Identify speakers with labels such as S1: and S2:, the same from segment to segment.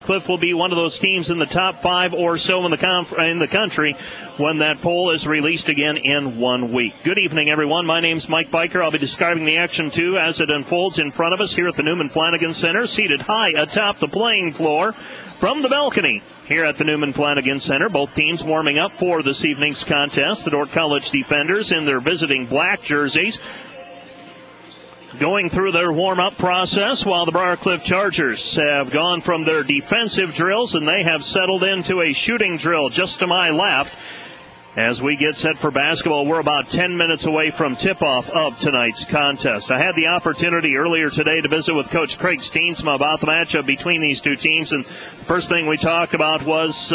S1: Cliff will be one of those teams in the top 5 or so in the country when that poll is released again in 1 week. Good evening, everyone. My name's Mike Biker. I'll be describing the action, too, as it unfolds in front of us here at the Newman Flanagan Center, seated high atop the playing floor from the balcony here at the Newman Flanagan Center. Both teams warming up for this evening's contest. The Dordt College defenders in their visiting black jerseys, going through their warm-up process, while the Briarcliff Chargers have gone from their defensive drills and they have settled into a shooting drill just to my left. As we get set for basketball, we're about 10 minutes away from tip-off of tonight's contest. I had the opportunity earlier today to visit with Coach Craig Steensma about the matchup between these two teams, and the first thing we talked about was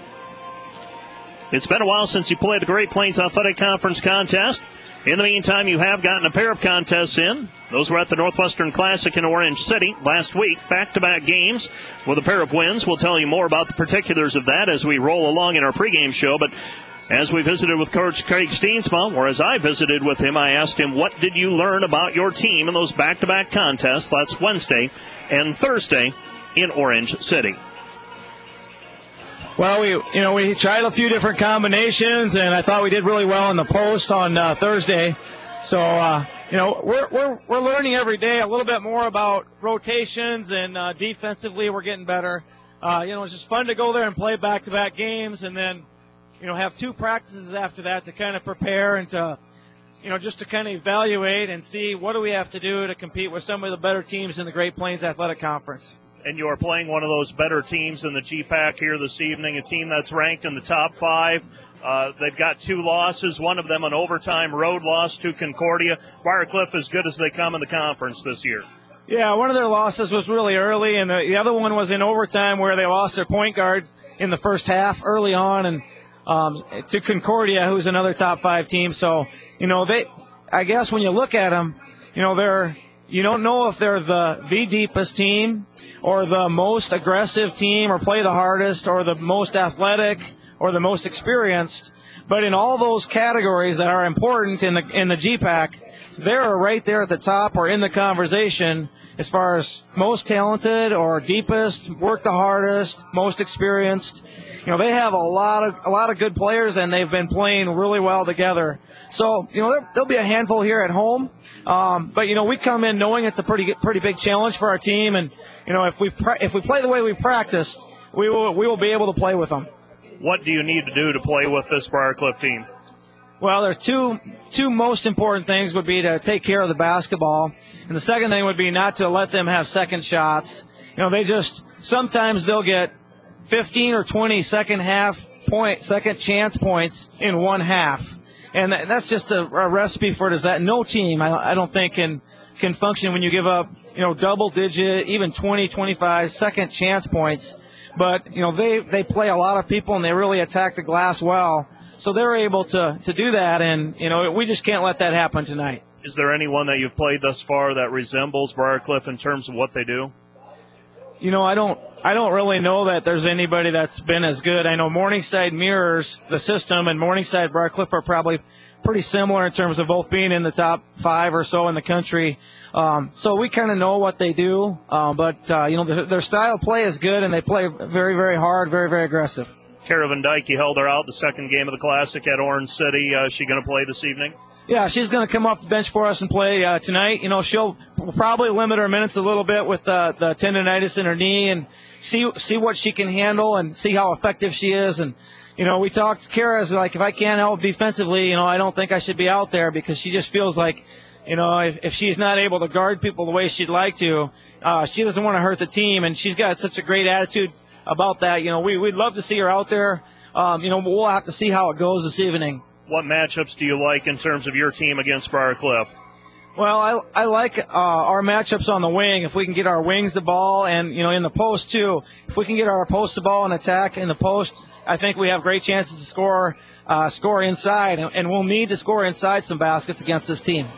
S1: it's been a while since you played the Great Plains Athletic Conference contest. In the meantime, you have gotten a pair of contests in. Those were at the Northwestern Classic in Orange City last week. Back-to-back games with a pair of wins. We'll tell you more about the particulars of that as we roll along in our pregame show. But as we visited with Coach Craig Steensma, or as I visited with him, I asked him, what did you learn about your team in those back-to-back contests? That's Wednesday and Thursday in Orange City.
S2: Well, we tried a few different combinations, and I thought we did really well in the post on Thursday. So, we're learning every day a little bit more about rotations, and defensively we're getting better. It's just fun to go there and play back-to-back games, and then, have 2 practices after that to kind of prepare and to, just to kind of evaluate and see what do we have to do to compete with some of the better teams in the Great Plains Athletic Conference.
S1: And you are playing one of those better teams in the GPAC here this evening, a team that's ranked in the top 5. They've got 2 losses, one of them an overtime road loss to Concordia. Briarcliff as good as they come in the conference this year.
S2: Yeah, one of their losses was really early, and the other one was in overtime where they lost their point guard in the first half early on, and to Concordia, who's another top 5 team. So, I guess when you look at them, you don't know if they're the deepest team or the most aggressive team or play the hardest or the most athletic or the most experienced. But in all those categories that are important in the GPAC, they're right there at the top or in the conversation as far as most talented or deepest, work the hardest, most experienced. They have a lot of good players, and they've been playing really well together. So, there'll be a handful here at home. But we come in knowing it's a pretty big challenge for our team, and if we play the way we practiced, we will be able to play with them.
S1: What do you need to do to play with this Briarcliff team?
S2: Well, there's two most important things would be to take care of the basketball, and the second thing would be not to let them have second shots. Sometimes they'll get 15 or 20 second chance points in one half. And that's just a recipe for disaster. No team, I don't think, can function when you give up, double-digit, even 20, 25 second chance points. But, they play a lot of people, and they really attack the glass well. So they're able to do that, and, we just can't let that happen tonight.
S1: Is there anyone that you've played thus far that resembles Briarcliff in terms of what they do?
S2: I don't really know that there's anybody that's been as good. I know Morningside mirrors the system, and Morningside, Briarcliff are probably pretty similar in terms of both being in the top 5 or so in the country. So we kind of know what they do. But their style of play is good, and they play very, very hard, very, very aggressive.
S1: Kara Van Dyke, you held her out the second game of the Classic at Orange City. Is she going to play this evening?
S2: Yeah, she's going to come off the bench for us and play tonight. She'll probably limit her minutes a little bit with the tendonitis in her knee and see what she can handle and see how effective she is. And, we talked, Kara's like, if I can't help defensively, I don't think I should be out there, because she just feels like, if she's not able to guard people the way she'd like to, she doesn't want to hurt the team. And she's got such a great attitude about that. We'd love to see her out there. We'll have to see how it goes this evening.
S1: What matchups do you like in terms of your team against Briarcliff?
S2: Well, I like our matchups on the wing. If we can get our wings the ball, and in the post too. If we can get our post the ball and attack in the post, I think we have great chances to score inside, and we'll need to score inside some baskets against this team.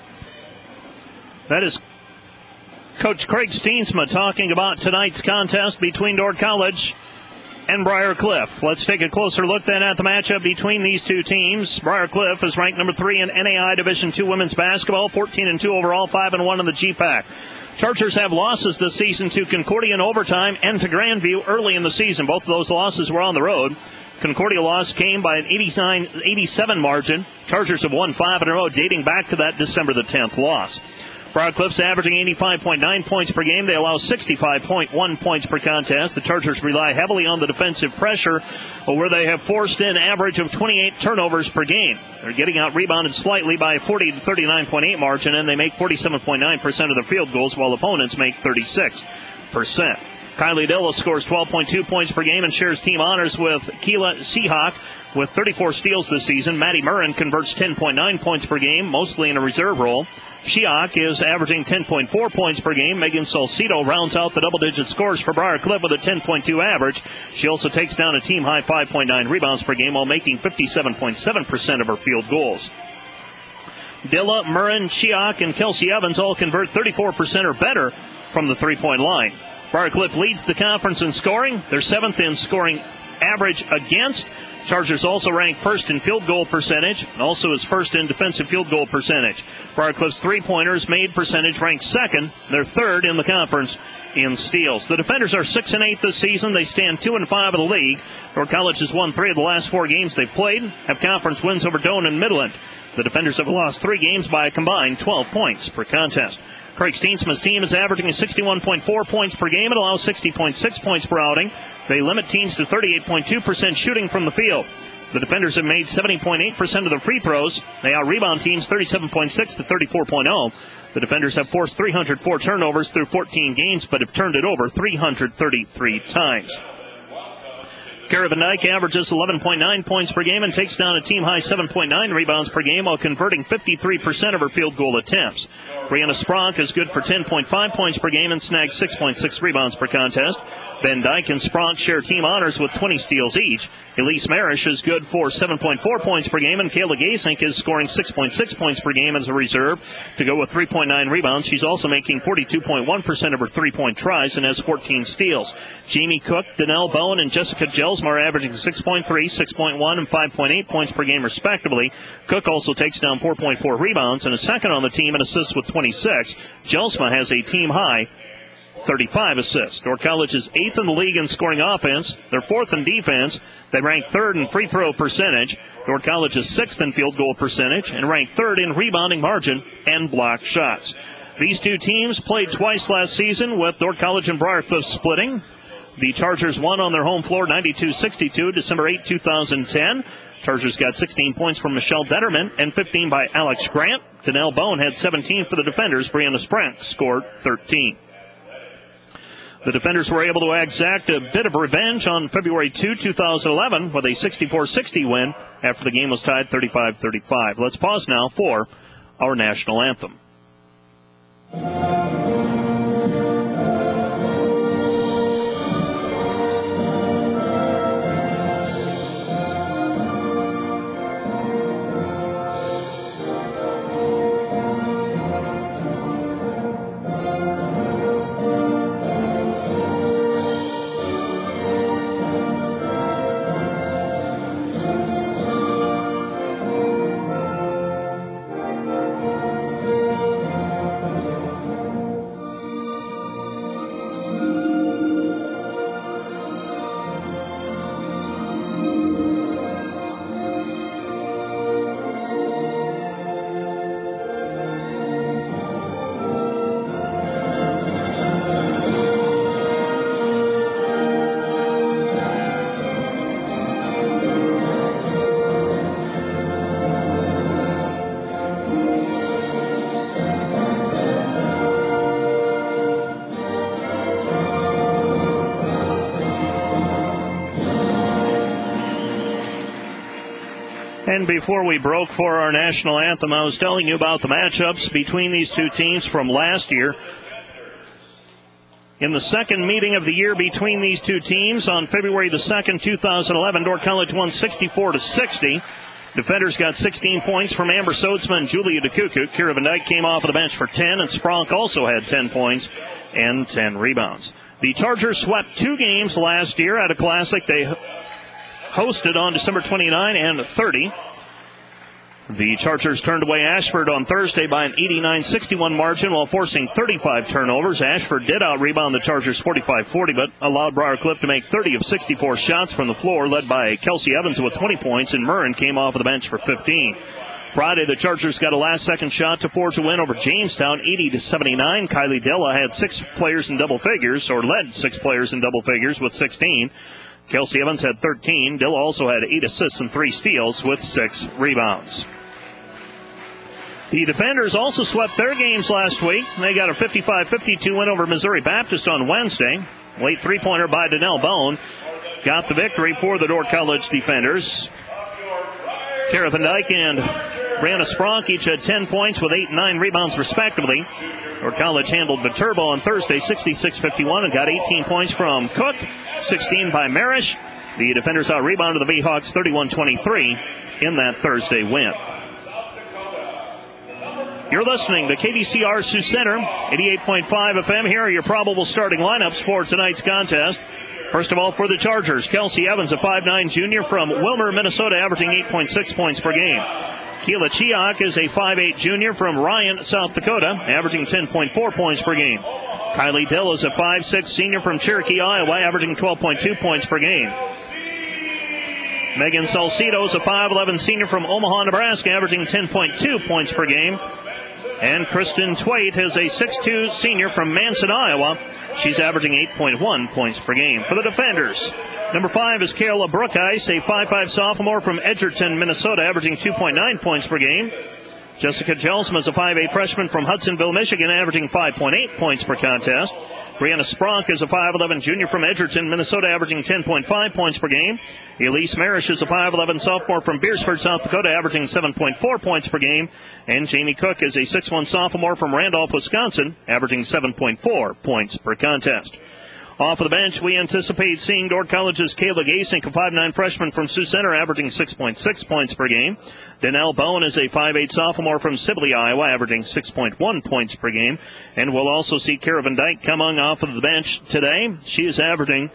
S1: That is Coach Craig Steensma talking about tonight's contest between Dordt College and Briarcliff. Let's take a closer look then at the matchup between these two teams. Briarcliff is ranked number 3 in NAI Division II women's basketball, 14-2 overall, 5-1 in the GPAC. Chargers have losses this season to Concordia in overtime and to Grandview early in the season. Both of those losses were on the road. Concordia loss came by an 87 margin. Chargers have won 5 in a row dating back to that December the 10th loss. Briarcliff's averaging 85.9 points per game. They allow 65.1 points per contest. The Chargers rely heavily on the defensive pressure, where they have forced an average of 28 turnovers per game. They're getting out rebounded slightly by a 40 to 39.8 margin, and they make 47.9% of their field goals, while opponents make 36%. Kylie Dilla scores 12.2 points per game and shares team honors with Keela Seahawk with 34 steals this season. Maddie Murrin converts 10.9 points per game, mostly in a reserve role. Sheehock is averaging 10.4 points per game. Megan Salcido rounds out the double-digit scores for Briarcliff with a 10.2 average. She also takes down a team-high 5.9 rebounds per game while making 57.7% of her field goals. Dilla, Murrin, Sheehock, and Kelsey Evans all convert 34% or better from the three-point line. Briarcliff leads the conference in scoring. They're 7th in scoring average against. Chargers also rank first in field goal percentage, and also is first in defensive field goal percentage. Briarcliff's three-pointers made percentage ranks second. They're third in the conference in steals. The defenders are 6-8 this season. They stand 2-5 in the league. Dordt College has won 3 of the last 4 games they've played, have conference wins over Doane and Midland. The defenders have lost 3 games by a combined 12 points per contest. Craig Steensma's team is averaging 61.4 points per game and allows 60.6 points per outing. They limit teams to 38.2% shooting from the field. The defenders have made 70.8% of their free throws. They out-rebound teams 37.6 to 34.0. The defenders have forced 304 turnovers through 14 games, but have turned it over 333 times. Kara Van Dyke averages 11.9 points per game and takes down a team-high 7.9 rebounds per game while converting 53% of her field goal attempts. Brianna Spronk is good for 10.5 points per game and snags 6.6 rebounds per contest. Van Dyke and Spronk share team honors with 20 steals each. Elise Marish is good for 7.4 points per game, and Kayla Gasink is scoring 6.6 points per game as a reserve to go with 3.9 rebounds. She's also making 42.1% of her three-point tries and has 14 steals. Jamie Cook, Danelle Bone, and Jessica Jelsma are averaging 6.3, 6.1, and 5.8 points per game respectively. Cook also takes down 4.4 rebounds and is second on the team in assists with 26. Jelsma has a team-high 35 assists. Dordt College is 8th in the league in scoring offense. They're 4th in defense. They rank 3rd in free throw percentage. Dordt College is 6th in field goal percentage and ranked 3rd in rebounding margin and block shots. These two teams played twice last season, with Dordt College and Briarcliff splitting. The Chargers won on their home floor 92-62, December 8, 2010. Chargers got 16 points from Michelle Detterman and 15 by Alex Grant. Danelle Bone had 17 for the defenders. Brianna Sprint scored 13. The defenders were able to exact a bit of revenge on February 2, 2011 with a 64-60 win after the game was tied 35-35. Let's pause now for our national anthem. And before we broke for our national anthem, I was telling you about the matchups between these two teams from last year. In the second meeting of the year between these two teams on February the 2nd, 2011, Dordt College won 64-60. Defenders got 16 points from Amber Soetsma and Julia DeKukuk. Kira Van Dyke came off of the bench for 10, and Spronk also had 10 points and 10 rebounds. The Chargers swept 2 games last year at a Classic they hosted on December 29 and 30. The Chargers turned away Ashford on Thursday by an 89-61 margin while forcing 35 turnovers. Ashford did out-rebound the Chargers 45-40, but allowed Briarcliff to make 30 of 64 shots from the floor, led by Kelsey Evans with 20 points, and Murrin came off of the bench for 15. Friday, the Chargers got a last-second shot to forge a win over Jamestown, 80-79. Kylie Della had 6 players in double figures, or led 6 players in double figures with 16. Kelsey Evans had 13. Dilla also had 8 assists and 3 steals with 6 rebounds. The Defenders also swept their games last week. They got a 55-52 win over Missouri Baptist on Wednesday. Late three-pointer by Donnell Bone got the victory for the Dordt College Defenders. Kara Van Dyke and Brianna Spronk each had 10 points with 8 and 9 rebounds respectively. Dordt College handled Viterbo on Thursday 66-51 and got 18 points from Cook, 16 by Marish. The Defenders out-rebounded the Bayhawks 31-23 in that Thursday win. You're listening to KDCR Sioux Center, 88.5 FM. Here are your probable starting lineups for tonight's contest. First of all, for the Chargers, Kelsey Evans, a 5'9 junior from Wilmer, Minnesota, averaging 8.6 points per game. Keela Chiak is a 5'8 junior from Ryan, South Dakota, averaging 10.4 points per game. Kylie Dill is a 5'6 senior from Cherokee, Iowa, averaging 12.2 points per game. Megan Salcido is a 5'11 senior from Omaha, Nebraska, averaging 10.2 points per game. And Kristen Twait is a 6'2 senior from Manson, Iowa. She's averaging 8.1 points per game. For the Defenders, number 5 is Kayla Brookheis, a 5'5 sophomore from Edgerton, Minnesota, averaging 2.9 points per game. Jessica Jelsma is a 5'8 freshman from Hudsonville, Michigan, averaging 5.8 points per contest. Brianna Spronk is a 5'11 junior from Edgerton, Minnesota, averaging 10.5 points per game. Elise Marish is a 5'11 sophomore from Beersford, South Dakota, averaging 7.4 points per game. And Jamie Cook is a 6'1 sophomore from Randolph, Wisconsin, averaging 7.4 points per contest. Off of the bench, we anticipate seeing Dordt College's Kayla Gasink, a 5'9 freshman from Sioux Center, averaging 6.6 points per game. Donnell Bone is a 5'8 sophomore from Sibley, Iowa, averaging 6.1 points per game. And we'll also see Kara Van Dyke coming off of the bench today. She is averaging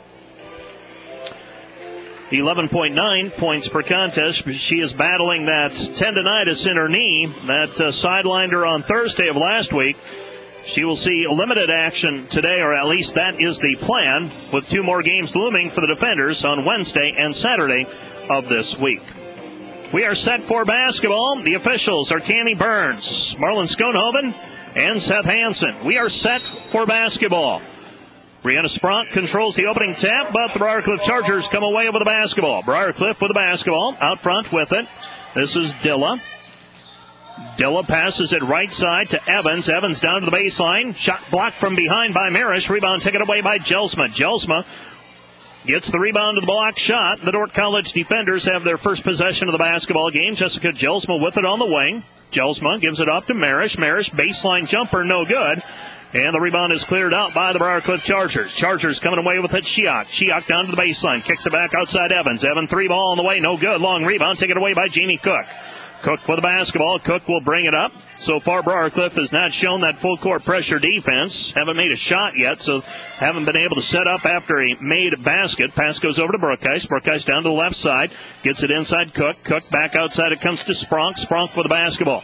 S1: 11.9 points per contest. She is battling that tendonitis in her knee that sidelined her on Thursday of last week. She will see limited action today, or at least that is the plan, with 2 more games looming for the Defenders on Wednesday and Saturday of this week. We are set for basketball. The officials are Cami Burns, Marlon Schoenhoven, and Seth Hansen. We are set for basketball. Brianna Spronk controls the opening tap, but the Briarcliff Chargers come away with the basketball. Briarcliff with the basketball, out front with it. This is Dilla. Dilla passes it right side to Evans. Evans down to the baseline. Shot blocked from behind by Marish. Rebound taken away by Jelsma. Jelsma gets the rebound to the block shot. The Dordt College Defenders have their first possession of the basketball game. Jessica Jelsma with it on the wing. Jelsma gives it up to Marish. Marish, baseline jumper, no good. And the rebound is cleared out by the Briarcliff Chargers. Chargers coming away with it. Chiak. Chiak down to the baseline. Kicks it back outside Evans. Evans 3 ball on the way. No good. Long rebound taken away by Jamie Cook. Cook with the basketball. Cook will bring it up. So far, Briarcliff has not shown that full court pressure defense. Haven't made a shot yet, so haven't been able to set up after a made basket. Pass goes over to Brookheis. Brookheis down to the left side. Gets it inside Cook. Cook back outside. It comes to Spronk. Spronk with the basketball.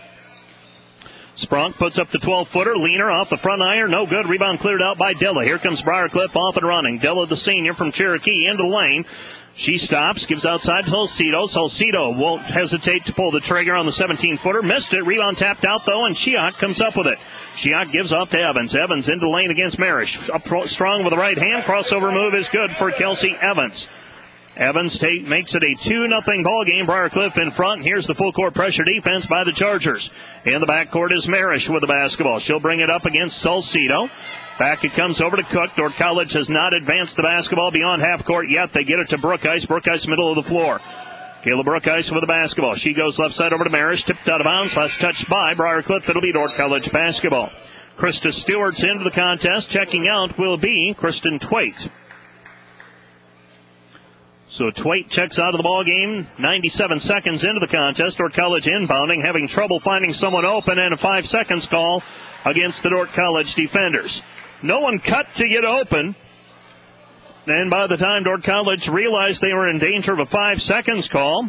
S1: Spronk puts up the 12-footer. Leaner off the front iron. No good. Rebound cleared out by Dilla. Here comes Briarcliff off and running. Dilla, the senior from Cherokee, into the lane. She stops, gives outside to Salcido. Salcido won't hesitate to pull the trigger on the 17-footer. Missed it. Rebound tapped out, though, and Chiak comes up with it. Chiak gives off to Evans. Evans into the lane against Marish. Up strong with the right hand. Crossover move is good for Kelsey Evans. Evans makes it a 2-0 ball game. Briarcliff in front. Here's the full court pressure defense by the Chargers. In the backcourt is Marish with the basketball. She'll bring it up against Salcido. Back it comes over to Cook. Dordt College has not advanced the basketball beyond half court yet. They get it to Brookheis. Brookheis middle of the floor. Kayla Brookheis with the basketball. She goes left side over to Marish. Tipped out of bounds. Last touched by Briarcliff. It'll be Dordt College basketball. Krista Stewart's into the contest. Checking out will be Kristen Twait. So Twait checks out of the ball game. 97 seconds into the contest. Dordt College inbounding, having trouble finding someone open, and a 5 seconds call against the Dordt College defenders. No one cut to get open. And by the time Dordt College realized they were in danger of a 5 seconds call,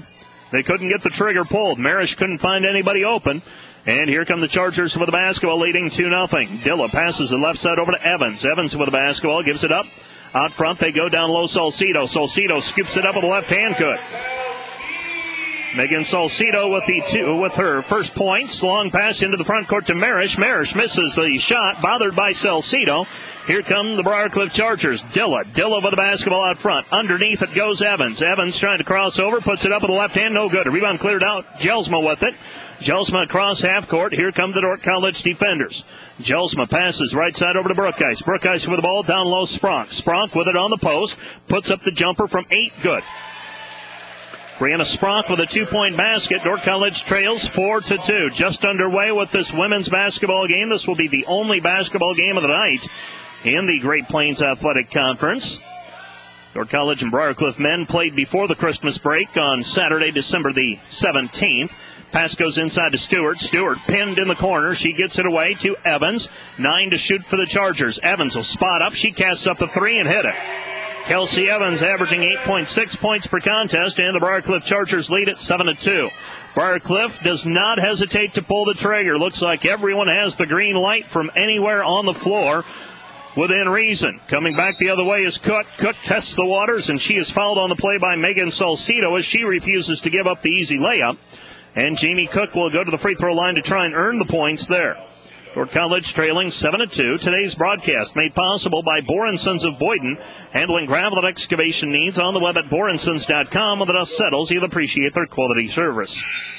S1: They couldn't get the trigger pulled. Marish couldn't find anybody open. And here come the Chargers with the basketball, leading 2-0. Dilla passes the left side over to Evans. Evans with the basketball, gives it up. Out front, they go down low, Salcido. Salcido scoops it up with the left hand. Good. Megan Salcido with her first points. Long pass into the front court to Marish. Marish misses the shot, bothered by Salcido. Here come the Briarcliff Chargers. Dilla with the basketball out front. Underneath it goes Evans. Evans trying to cross over, puts it up with the left hand, no good. A rebound cleared out. Jelsma with it. Jelsma across half court. Here come the Dordt College defenders. Jelsma passes right side over to Brookice. Brookice with the ball down low. Spronk. Spronk with it on the post. Puts up the jumper from 8. Good. Brianna Spronk with a 2-point basket. Dordt College trails 4-2. Just underway with this women's basketball game. This will be the only basketball game of the night in the Great Plains Athletic Conference. Dordt College and Briarcliff men played before the Christmas break on Saturday, December the 17th. Pass goes inside to Stewart. Stewart pinned in the corner. She gets it away to Evans. 9 to shoot for the Chargers. Evans will spot up. She casts up the 3 and hit it. Kelsey Evans averaging 8.6 points per contest, and the Briarcliff Chargers lead at 7-2. Briarcliff does not hesitate to pull the trigger. Looks like everyone has the green light from anywhere on the floor within reason. Coming back the other way is Cook. Cook tests the waters, and she is fouled on the play by Megan Salcido as she refuses to give up the easy layup. And Jamie Cook will go to the free throw line to try and earn the points there. Dordt College trailing 7-2. Today's broadcast made possible by Boren Sons of Boyden, handling gravel and excavation needs on the web at borensons.com. When the dust settles, you'll appreciate their quality service.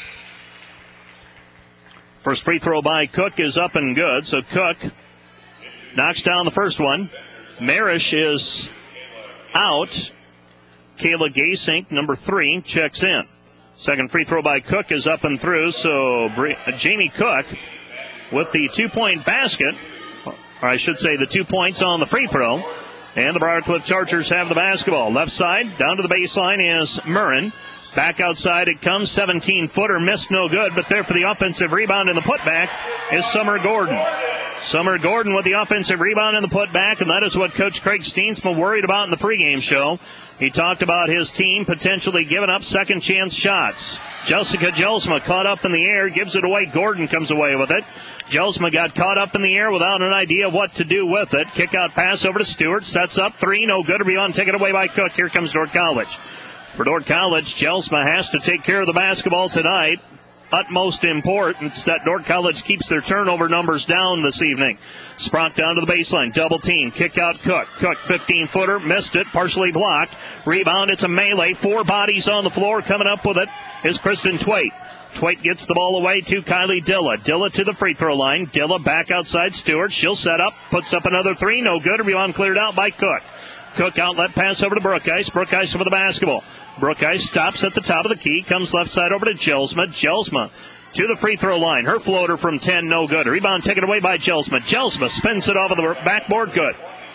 S1: First free throw by Cook is up and good, so Cook knocks down the first one. Marish is out. Kayla Gasink, number 3, checks in. Second free throw by Cook is up and through, so Jamie Cook with the 2-point basket, or I should say the 2 points on the free throw. And the Briarcliff Chargers have the basketball. Left side, down to the baseline is Murrin. Back outside it comes, 17-footer, missed, no good, but there for the offensive rebound and the putback is Summer Gordon. Summer Gordon with the offensive rebound and the putback, and that is what Coach Craig Steensma worried about in the pregame show. He talked about his team potentially giving up second chance shots. Jessica Jelsma caught up in the air, gives it away. Gordon comes away with it. Jelsma got caught up in the air without an idea what to do with it. Kick out pass over to Stewart, sets up 3, no good. Rebound taken away by Cook. Here comes Dordt College. For Dordt College, Jelsma has to take care of the basketball tonight. Utmost importance that Dordt College keeps their turnover numbers down this evening. Spronk down to the baseline. Double team. Kick out Cook. Cook, 15-footer. Missed it. Partially blocked. Rebound. It's a melee. 4 bodies on the floor. Coming up with it is Kristen Twait. Twait gets the ball away to Kylie Dilla. Dilla to the free throw line. Dilla back outside Stewart. She'll set up. Puts up another 3. No good. Rebound cleared out by Cook. Cook outlet pass over to Brookice. Brookice with the basketball. Brookice stops at the top of the key. Comes left side over to Jelsma. Jelsma to the free throw line. Her floater from 10, no good. Rebound taken away by Jelsma. Jelsma spins it off of the backboard. Good.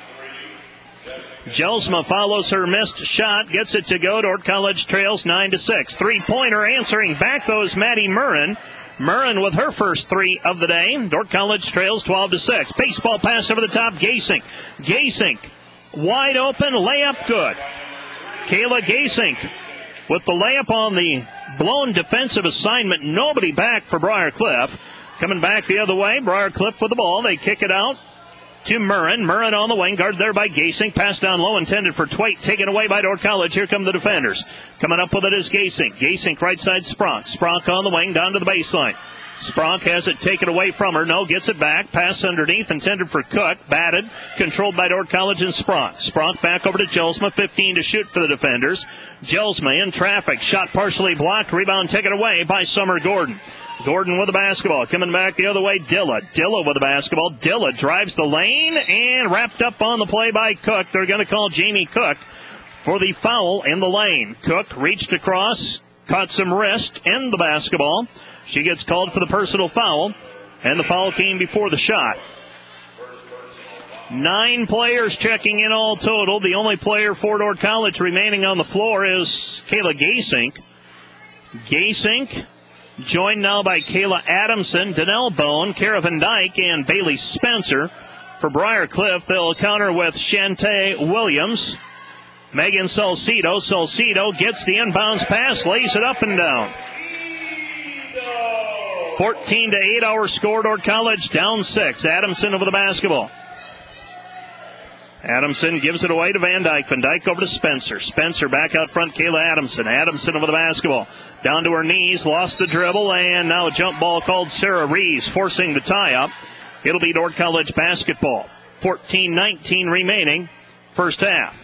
S1: Jelsma follows her missed shot. Gets it to go. Dordt College trails 9-6. 3-pointer answering back, though, is Maddie Murrin. Murrin with her first 3 of the day. Dordt College trails 12-6. Baseball pass over the top. Gasink. Gasink. Wide open, layup good. Kayla Gasink with the layup on the blown defensive assignment. Nobody back for Briarcliff. Coming back the other way, Briarcliff with the ball. They kick it out to Murrin. Murrin on the wing, guarded there by Gasink. Pass down low, intended for Twait. Taken away by Dordt College. Here come the defenders. Coming up with it is Gasink. Gasink right side Spronk. Spronk on the wing, down to the baseline. Spronk has it taken away from her. No, gets it back. Pass underneath, intended for Cook. Batted, controlled by Dordt College and Spronk. Spronk back over to Jelsma. 15 to shoot for the defenders. Jelsma in traffic. Shot partially blocked. Rebound taken away by Summer Gordon. Gordon with the basketball. Coming back the other way, Dilla. Dilla with the basketball. Dilla drives the lane and wrapped up on the play by Cook. They're going to call Jamie Cook for the foul in the lane. Cook reached across, caught some wrist in the basketball. She gets called for the personal foul, and the foul came before the shot. 9 players checking in all total. The only player for Dordt College remaining on the floor is Kayla Gasink. Gasink joined now by Kayla Adamson, Danelle Bone, Kara Van Dyke, and Bailey Spencer. For Briarcliff, they'll counter with Shantae Williams. Megan Salcido. Salcido gets the inbounds pass, lays it up and down. 14-8 our score. Dordt College down 6. Adamson over the basketball. Adamson gives it away to Van Dyke. Van Dyke over to Spencer. Spencer back out front. Kayla Adamson. Adamson over the basketball. Down to her knees. Lost the dribble. And now a jump ball called Sarah Reeves, forcing the tie-up. It'll be Dordt College basketball. 14-19 remaining. First half.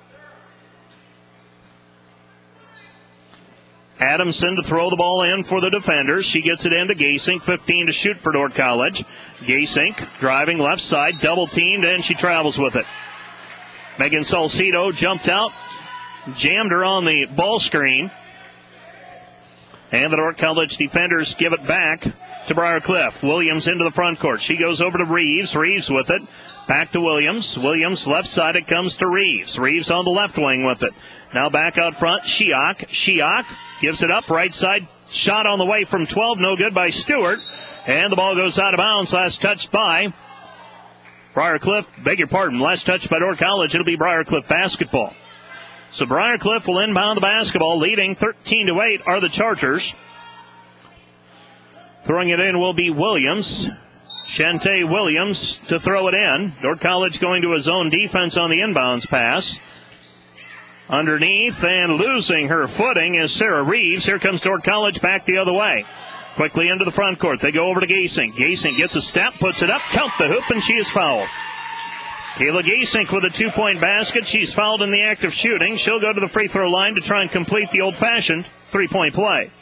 S1: Adamson to throw the ball in for the defenders. She gets it into Gasink. 15 to shoot for Dordt College. Gasink driving left side, double teamed, and she travels with it. Megan Salcido jumped out, jammed her on the ball screen. And the Dordt College defenders give it back to Briarcliff. Williams into the front court. She goes over to Reeves. Reeves with it. Back to Williams. Williams left side. It comes to Reeves. Reeves on the left wing with it. Now back out front. Shiok. Shiok gives it up. Right side. Shot on the way from 12. No good by Stewart. And the ball goes out of bounds. Last touched by Briarcliff. Beg your pardon. Last touch by Dordt College. It'll be Briarcliff basketball. So Briarcliff will inbound the basketball. Leading 13-8 are the Chargers. Throwing it in will be Williams. Shantae Williams to throw it in. Dordt College going to a zone defense on the inbounds pass. Underneath and losing her footing is Sarah Reeves. Here comes Dordt College back the other way. Quickly into the front court. They go over to Gasink. Gasink gets a step, puts it up, count the hoop, and she is fouled. Kayla Gasink with a 2-point basket. She's fouled in the act of shooting. She'll go to the free throw line to try and complete the old-fashioned 3-point play.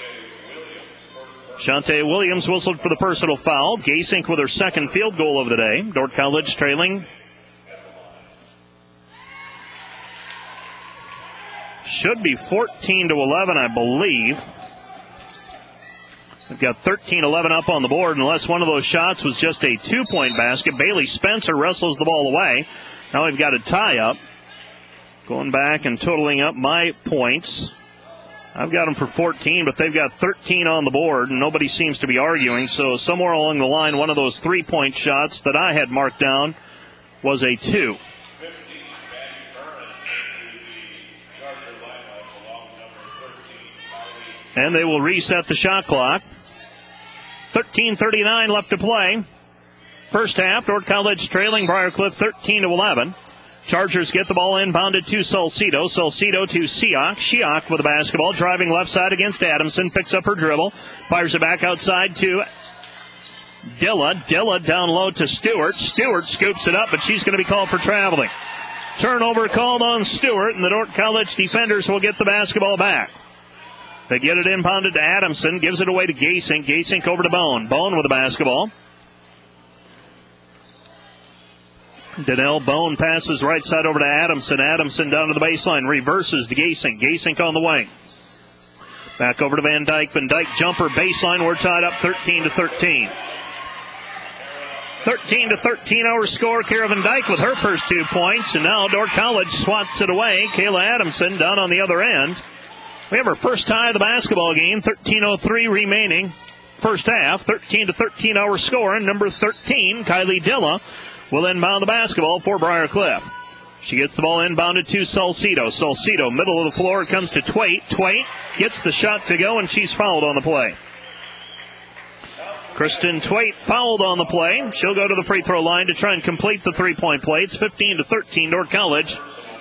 S1: Shantae Williams whistled for the personal foul. Gasink with her second field goal of the day. Dordt College trailing. Should be 14-11, I believe. We've got 13-11 up on the board, unless one of those shots was just a 2-point basket. Bailey Spencer wrestles the ball away. Now we've got a tie-up. Going back and totaling up my points. I've got them for 14, but they've got 13 on the board, and nobody seems to be arguing. So somewhere along the line, one of those 3-point shots that I had marked down was a 2. And they will reset the shot clock. 13:39 left to play. First half, Dordt College trailing Briarcliff 13-11. Chargers get the ball inbounded to Salcido. Salcido to Shiok. Shiok with the basketball, driving left side against Adamson. Picks up her dribble. Fires it back outside to Dilla. Dilla down low to Stewart. Stewart scoops it up, but she's going to be called for traveling. Turnover called on Stewart, and the Dordt College defenders will get the basketball back. They get it inbounded to Adamson. Gives it away to Gasink. Gasink over to Bone. Bone with the basketball. Danelle Bone passes right side over to Adamson. Adamson down to the baseline. Reverses to Gasink. Gasink on the wing. Back over to Van Dyke. Van Dyke jumper baseline. We're tied up 13-13. 13-13 our score. Kara Van Dyke with her first 2 points. And now Dordt College swats it away. Kayla Adamson down on the other end. We have our first tie of the basketball game. 13:03 remaining. First half. 13-13 our score. And number 13, Kylie Dilla, will inbound the basketball for Briarcliff. She gets the ball inbounded to Salcido. Salcido, middle of the floor, comes to Twait. Twait gets the shot to go, and she's fouled on the play. Kristen Twait fouled on the play. She'll go to the free throw line to try and complete the 3-point play. It's 15-13, Dordt College.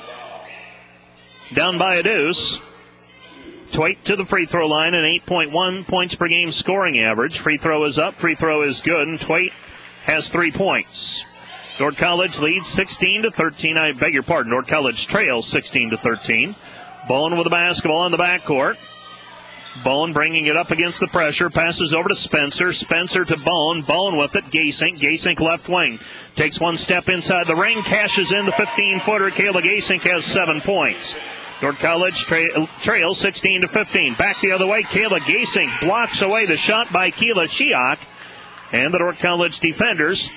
S1: Down by a deuce. Twait to the free throw line, an 8.1 points per game scoring average. Free throw is up, free throw is good, and Twait has 3 points. Dordt College leads 16-13. I beg your pardon. Dordt College trails 16-13. Bone with the basketball in the backcourt. Bone bringing it up against the pressure. Passes over to Spencer. Spencer to Bone. Bone with it. Gasink. Gasink left wing. Takes one step inside the ring. Cashes in the 15-footer. Kayla Gasink has 7 points. Dordt College trails 16-15. Back the other way. Kayla Gasink blocks away the shot by Keela Shiok. And the Dordt College defenders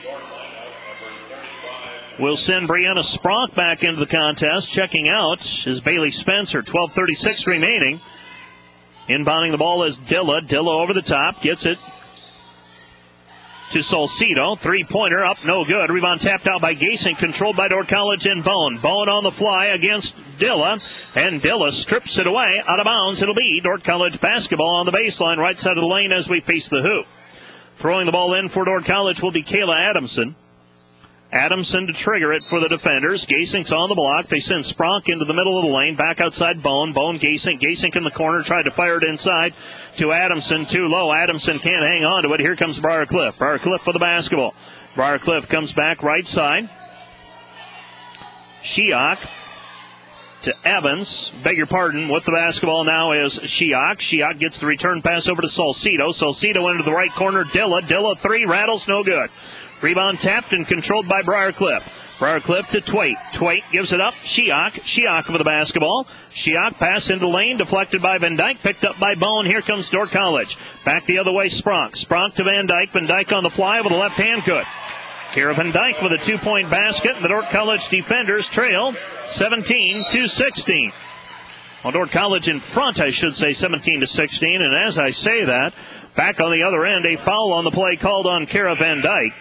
S1: will send Brianna Spronk back into the contest. Checking out is Bailey Spencer. 12:36 remaining. Inbounding the ball is Dilla. Dilla over the top. Gets it to Salcedo. Three-pointer up, no good. Rebound tapped out by Gasink, controlled by Dordt College and Bone. Bone on the fly against Dilla, and Dilla strips it away out of bounds. It'll be Dordt College basketball on the baseline, right side of the lane as we face the hoop. Throwing the ball in for Dordt College will be Kayla Adamson. Adamson to trigger it for the defenders. Gasink's on the block. They send Spronk into the middle of the lane. Back outside Bone. Bone, Gasink. Gasink in the corner. Tried to fire it inside to Adamson. Too low. Adamson can't hang on to it. Here comes Briarcliff. Briarcliff for the basketball. Briarcliff comes back right side. Shiok to Evans. Beg your pardon. With the basketball now is Shiok. Shiok gets the return pass over to Salcedo. Salcedo into the right corner. Dilla three. Rattles. No good. Rebound tapped and controlled by Briarcliff. Briarcliff to Twait. Twait gives it up. Shiok with the basketball. Shiok pass into the lane, deflected by Van Dyke, picked up by Bone. Here comes Dordt College. Back the other way, Spronk. Spronk to Van Dyke. Van Dyke on the fly with a left hand good. Kara Van Dyke with a 2-point basket. The Dordt College defenders trail 17-16. Well, Dordt College in front, I should say, 17-16. And as I say that, back on the other end, a foul on the play called on Kara Van Dyke.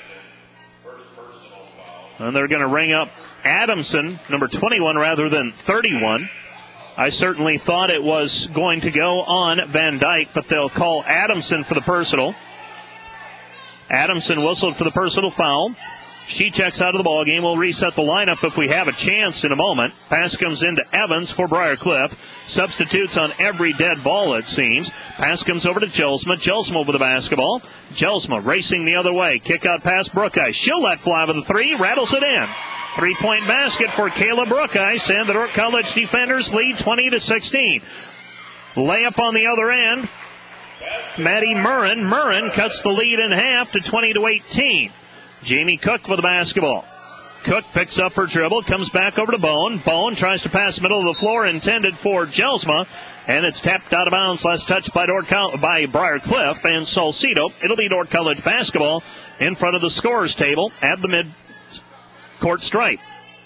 S1: And they're going to ring up Adamson, number 21 rather than 31. I certainly thought it was going to go on Van Dyke, but they'll call Adamson for the personal. Adamson whistled for the personal foul. She checks out of the ball game. We'll reset the lineup if we have a chance in a moment. Pass comes into Evans for Briarcliff. Substitutes on every dead ball, it seems. Pass comes over to Jelsma. Jelsma with the basketball. Jelsma racing the other way. Kick out pass Brookeyes. She'll let fly with a three. Rattles it in. 3-point basket for Kayla Brookeyes. And the Dordt College defenders lead 20-16. Layup on the other end. Maddie Murrin. Murrin cuts the lead in half to 20-18. Jamie Cook with the basketball. Cook picks up her dribble, comes back over to Bone. Bone tries to pass middle of the floor, intended for Jelsma, and it's tapped out of bounds. Last touch by Briarcliff and Salcedo. It'll be Dordt College basketball in front of the scorers table at the mid-court stripe.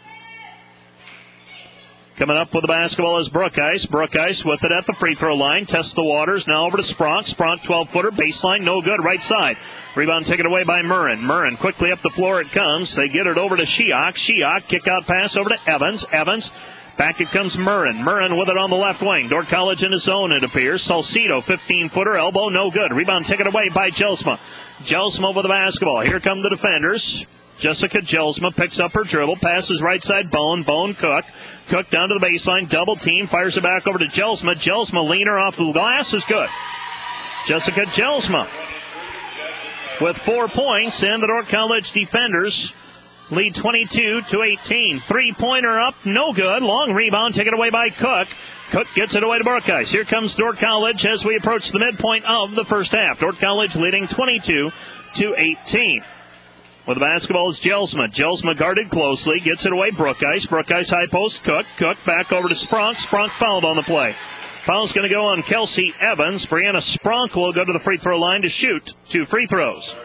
S1: Coming up with the basketball is Brookeyes. Brookeyes with it at the free throw line. Tests the waters. Now over to Spronk. Spronk 12-footer. Baseline. No good. Right side. Rebound taken away by Murrin. Murrin quickly up the floor it comes. They get it over to Shiok. Shiok kick out pass over to Evans. Evans. Back it comes Murrin. Murrin with it on the left wing. Dordt College in his zone, it appears. Salcedo 15-footer. Elbow. No good. Rebound taken away by Jelsma. Jelsma with the basketball. Here come the defenders. Jessica Jelsma picks up her dribble, passes right side Bone. Bone Cook. Cook down to the baseline, double team, fires it back over to Jelsma. Jelsma leaner off the glass is good. Jessica Jelsma with 4 points, and the Dordt College defenders lead 22-18. 3-pointer up, no good. Long rebound taken away by Cook. Cook gets it away to Brookeyes. Here comes Dordt College as we approach the midpoint of the first half. Dordt College leading 22-18. With the basketball is Jelsma. Jelsma guarded closely. Gets it away. Brookeyes. Brookeyes high post. Cook. Cook back over to Spronk. Spronk fouled on the play. Foul's going to go on Kelsey Evans. Brianna Spronk will go to the free throw line to shoot 2 free throws.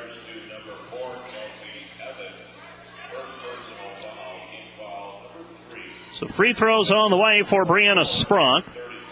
S1: So free throws on the way for Brianna Spronk.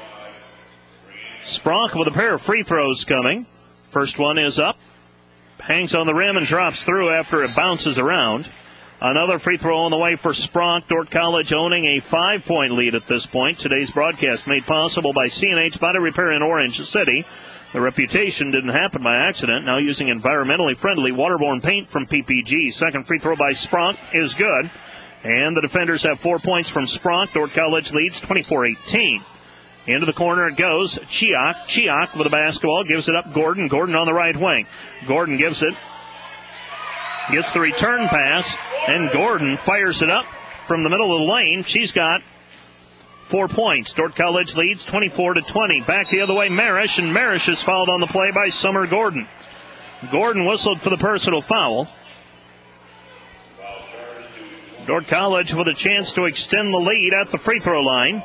S1: Spronk with a pair of free throws coming. First one is up. Hangs on the rim and drops through after it bounces around. Another free throw on the way for Spronk. Dordt College owning a 5-point lead at this point. Today's broadcast made possible by C&H Body Repair in Orange City. The reputation didn't happen by accident. Now using environmentally friendly waterborne paint from PPG. Second free throw by Spronk is good. And the defenders have 4 points from Spronk. Dordt College leads 24-18. Into the corner it goes. Chiak with the basketball. Gives it up. Gordon on the right wing. Gordon gives it. Gets the return pass. And Gordon fires it up from the middle of the lane. She's got 4 points. Dordt College leads 24-20. Back the other way, Marish. And Marish is fouled on the play by Summer Gordon. Gordon whistled for the personal foul. Dordt College with a chance to extend the lead at the free throw line.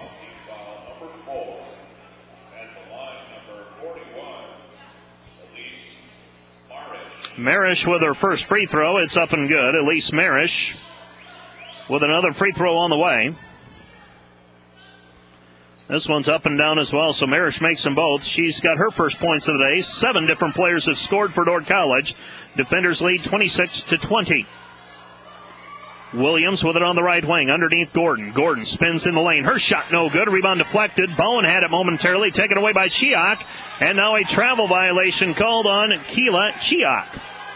S1: Marish with her first free throw. It's up and good. Elise Marish with another free throw on the way. This one's up and down as well, so Marish makes them both. She's got her first points of the day. 7 different players have scored for Dordt College. Defenders lead 26-20. Williams with it on the right wing, underneath Gordon. Gordon spins in the lane. Her shot no good. Rebound deflected. Bowen had it momentarily, taken away by Chiak. And now a travel violation called on Keela Chiak.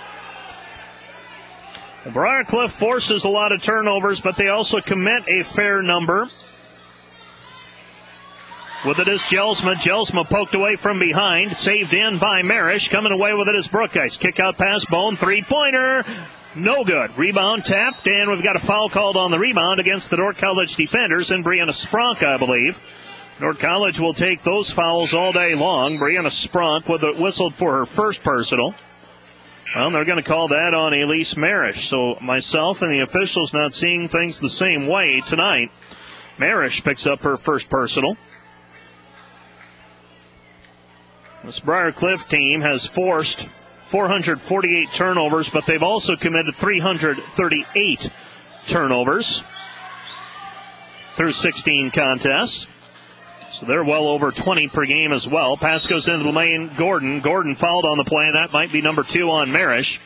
S1: Briarcliff forces a lot of turnovers, but they also commit a fair number. With it is Jelsma. Jelsma poked away from behind. Saved in by Marish. Coming away with it is Brookgeist. Kick out pass. Bone. Three-pointer. No good. Rebound tapped, and we've got a foul called on the rebound against the Dordt College defenders and Brianna Spronk, I believe. Dordt College will take those fouls all day long. Brianna Spronk with it whistled for her first personal. Well, they're going to call that on Elise Marish. So myself and the officials not seeing things the same way tonight. Marish picks up her first personal. This Briarcliff team has forced 448 turnovers, but they've also committed 338 turnovers through 16 contests. So they're well over 20 per game as well. Pass goes into the lane. Gordon fouled on the play, and that might be number 2 on Marish.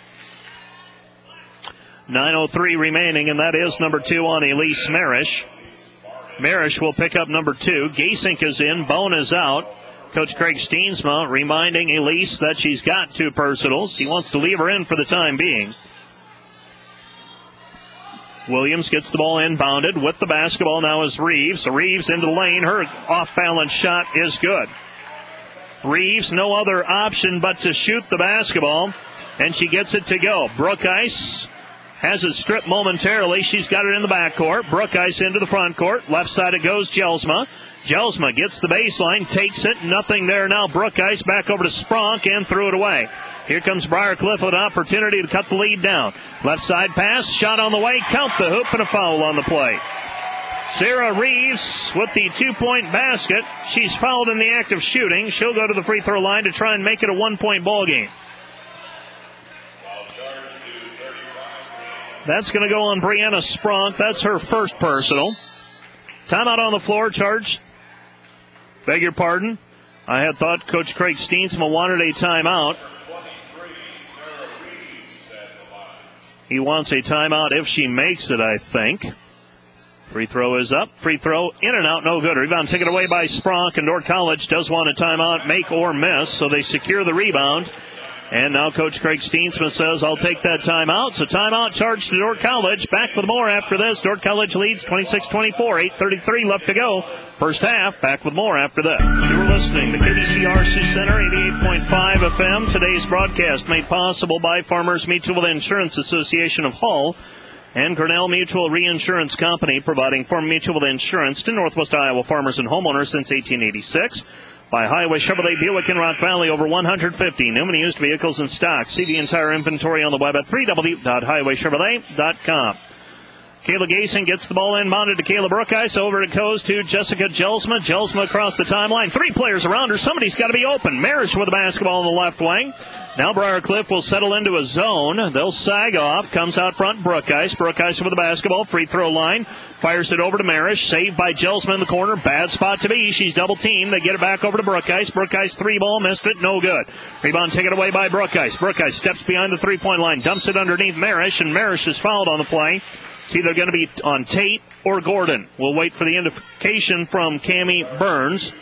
S1: 9:03 remaining, and that is number 2 on Elise Marish. Marish will pick up number 2. Gasink is in. Bone is out. Coach Craig Steensma reminding Elise that she's got 2 personals. He wants to leave her in for the time being. Williams gets the ball inbounded with the basketball now is Reeves. Reeves into the lane. Her off-balance shot is good. Reeves, no other option but to shoot the basketball, and she gets it to go. Brookgeist has it stripped momentarily. She's got it in the backcourt. Brookgeist into the front court. Left side it goes Jelsma. Jelsma gets the baseline, takes it. Nothing there now. Brookgeist back over to Spronk and threw it away. Here comes Briarcliff with an opportunity to cut the lead down. Left side pass, shot on the way. Count the hoop and a foul on the play. Sarah Reeves with the 2-point basket. She's fouled in the act of shooting. She'll go to the free throw line to try and make it a 1-point ball game. That's going to go on Brianna Spronk. That's her first personal. Timeout on the floor, charged. Beg your pardon. I had thought Coach Craig Steensma wanted a timeout. He wants a timeout if she makes it, I think. Free throw is up. Free throw in and out, no good. Rebound taken away by Spronk, and Dordt College does want a timeout, make or miss, so they secure the rebound. And now Coach Craig Steensma says, I'll take that timeout. So timeout charged to Dordt College. Back with more after this. Dordt College leads 26-24. 8:33 left to go. First half. Back with more after this. You're listening to KBCR Sioux Center, 88.5 FM. Today's broadcast made possible by Farmers Mutual Insurance Association of Hull and Grinnell Mutual Reinsurance Company, providing farm mutual insurance to Northwest Iowa farmers and homeowners since 1886. By Highway Chevrolet Buick in Rock Valley, over 150 new and used vehicles in stock. See the entire inventory on the web at www.highwaychevrolet.com. Kayla Gason gets the ball inbounded to Kayla Brookgeist. Over it goes to Jessica Jelsma. Jelsma across the timeline. 3 players around her. Somebody's got to be open. Marish with the basketball on the left wing. Now Briarcliff will settle into a zone. They'll sag off. Comes out front Brookgeist. Brookgeist with the basketball. Free throw line. Fires it over to Marish. Saved by Jelsma in the corner. Bad spot to be. She's double teamed. They get it back over to Brookgeist. Brookgeist 3-ball. Missed it. No good. Rebound taken away by Brookgeist. Brookgeist steps behind the 3-point line. Dumps it underneath Marish. And Marish is fouled on the play. It's either going to be on Tate or Gordon. We'll wait for the indication from Cammie Burns.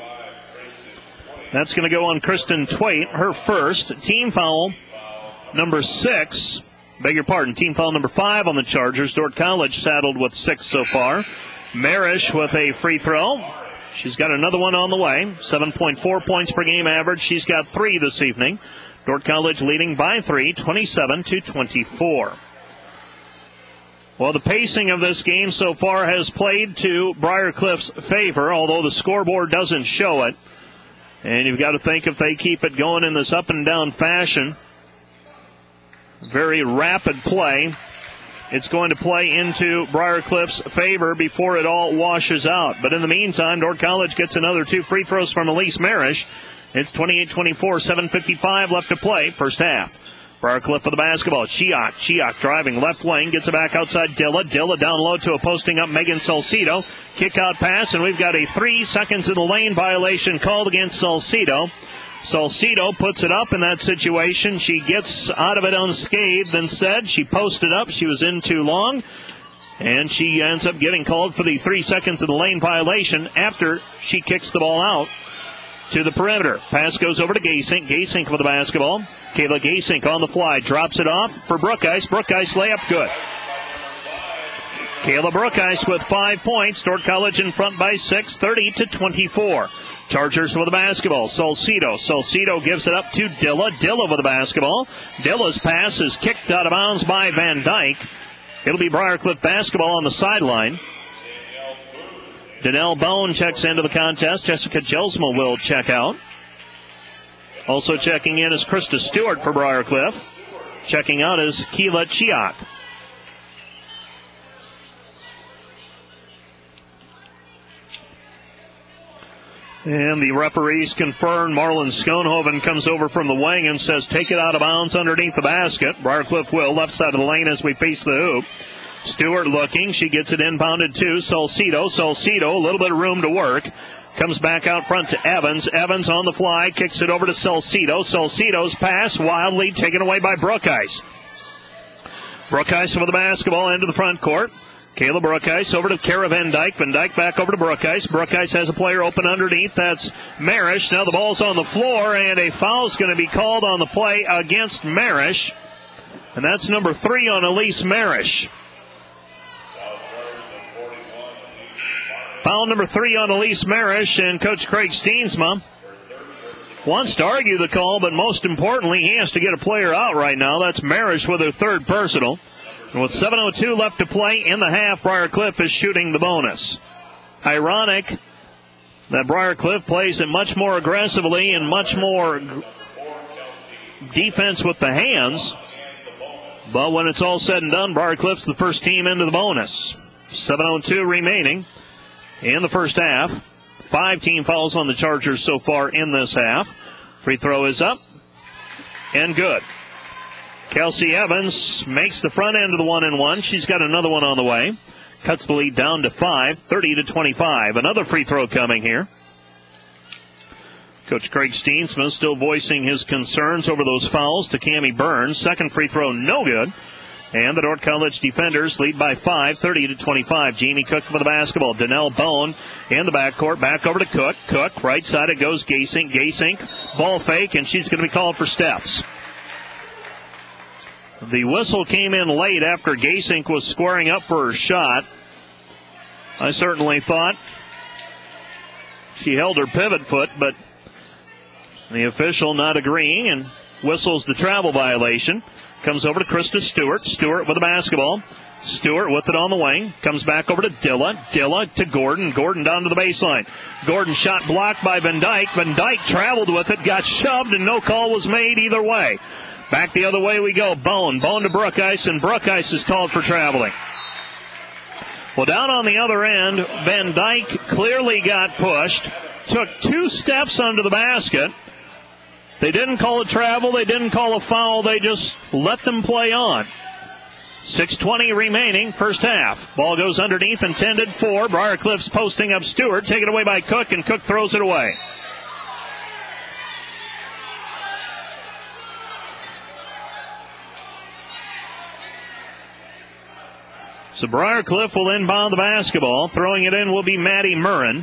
S1: That's going to go on Kristen Twait, her first. Team foul number 6. Beg your pardon. Team foul number 5 on the Chargers. Dordt College saddled with 6 so far. Marish with a free throw. She's got another one on the way. 7.4 points per game average. She's got 3 this evening. Dordt College leading by 3, 27-24. Well, the pacing of this game so far has played to Briarcliff's favor, although the scoreboard doesn't show it. And you've got to think if they keep it going in this up and down fashion, very rapid play, it's going to play into Briarcliff's favor before it all washes out. But in the meantime, Dordt College gets another 2 free throws from Elise Marish. It's 28-24, 7:55 left to play, first half. Briarcliff with the basketball. Chiak driving left wing, gets it back outside Dilla. Dilla down low to a posting up Megan Salcido. Kick out pass, and we've got a 3 seconds in the lane violation called against Salcido. Salcido puts it up in that situation. She gets out of it unscathed. Instead, she posted up. She was in too long, and she ends up getting called for the 3 seconds in the lane violation after she kicks the ball out to the perimeter. Pass goes over to Gasink. Gasink with the basketball. Kayla Gasink on the fly. Drops it off for Brookice. Brookice layup good. Kayla Brookice with 5 points. Dordt College in front by 6, 30-24. Chargers with the basketball. Salcido gives it up to Dilla. Dilla with the basketball. Dilla's pass is kicked out of bounds by Van Dyke. It'll be Briarcliff basketball on the sideline. Danelle Bone checks into the contest. Jessica Jelsma will check out. Also checking in is Krista Stewart for Briarcliff. Checking out is Keela Chiak. And the referees confirm. Marlon Schoenhoven comes over from the wing and says, take it out of bounds underneath the basket. Briarcliff will, left side of the lane as we face the hoop. Stewart looking. She gets it inbounded to Salcido. Salcido, a little bit of room to work. Comes back out front to Evans. Evans on the fly. Kicks it over to Salcido. Salcido's pass wildly taken away by Brookice. Brookice with the basketball into the front court. Kayla Brookice over to Kara Van Dyke. Van Dyke back over to Brookice. Brookice has a player open underneath. That's Marish. Now the ball's on the floor, and a foul's going to be called on the play against Marish. And that's number 3 on Elise Marish. Foul number 3 on Elise Marish, and Coach Craig Steensma wants to argue the call, but most importantly, he has to get a player out right now. That's Marish with her 3rd personal. And with 7:02 left to play in the half, Briarcliff is shooting the bonus. Ironic that Briarcliff plays it much more aggressively and much more defense with the hands. But when it's all said and done, Briarcliff's the first team into the bonus. 7:02 remaining in the first half. 5 team fouls on the Chargers so far in this half. Free throw is up and good. Kelsey Evans makes the front end of the 1-and-1. She's got another one on the way. Cuts the lead down to 5, 30-25. Another free throw coming here. Coach Craig Steensma still voicing his concerns over those fouls to Cammie Burns. Second free throw, no good. And the Dordt College defenders lead by 5, 30-25. Jamie Cook for the basketball. Danelle Bone in the backcourt. Back over to Cook. Cook, right side it goes. Gasink. Gasink, ball fake, and she's going to be called for steps. The whistle came in late after Gasink was squaring up for her shot. I certainly thought she held her pivot foot, but the official not agreeing and whistles the travel violation. Comes over to Krista Stewart. Stewart with the basketball. Stewart with it on the wing. Comes back over to Dilla. Dilla to Gordon. Gordon down to the baseline. Gordon shot blocked by Van Dyke. Van Dyke traveled with it, got shoved, and no call was made either way. Back the other way we go. Bone to Brookice, and Brookice is called for traveling. Well, down on the other end, Van Dyke clearly got pushed. Took 2 steps under the basket. They didn't call a travel. They didn't call a foul. They just let them play on. 6:20 remaining, first half. Ball goes underneath, intended for Briarcliff's posting up Stewart. Taken away by Cook, and Cook throws it away. So Briarcliff will inbound the basketball. Throwing it in will be Maddie Murrin.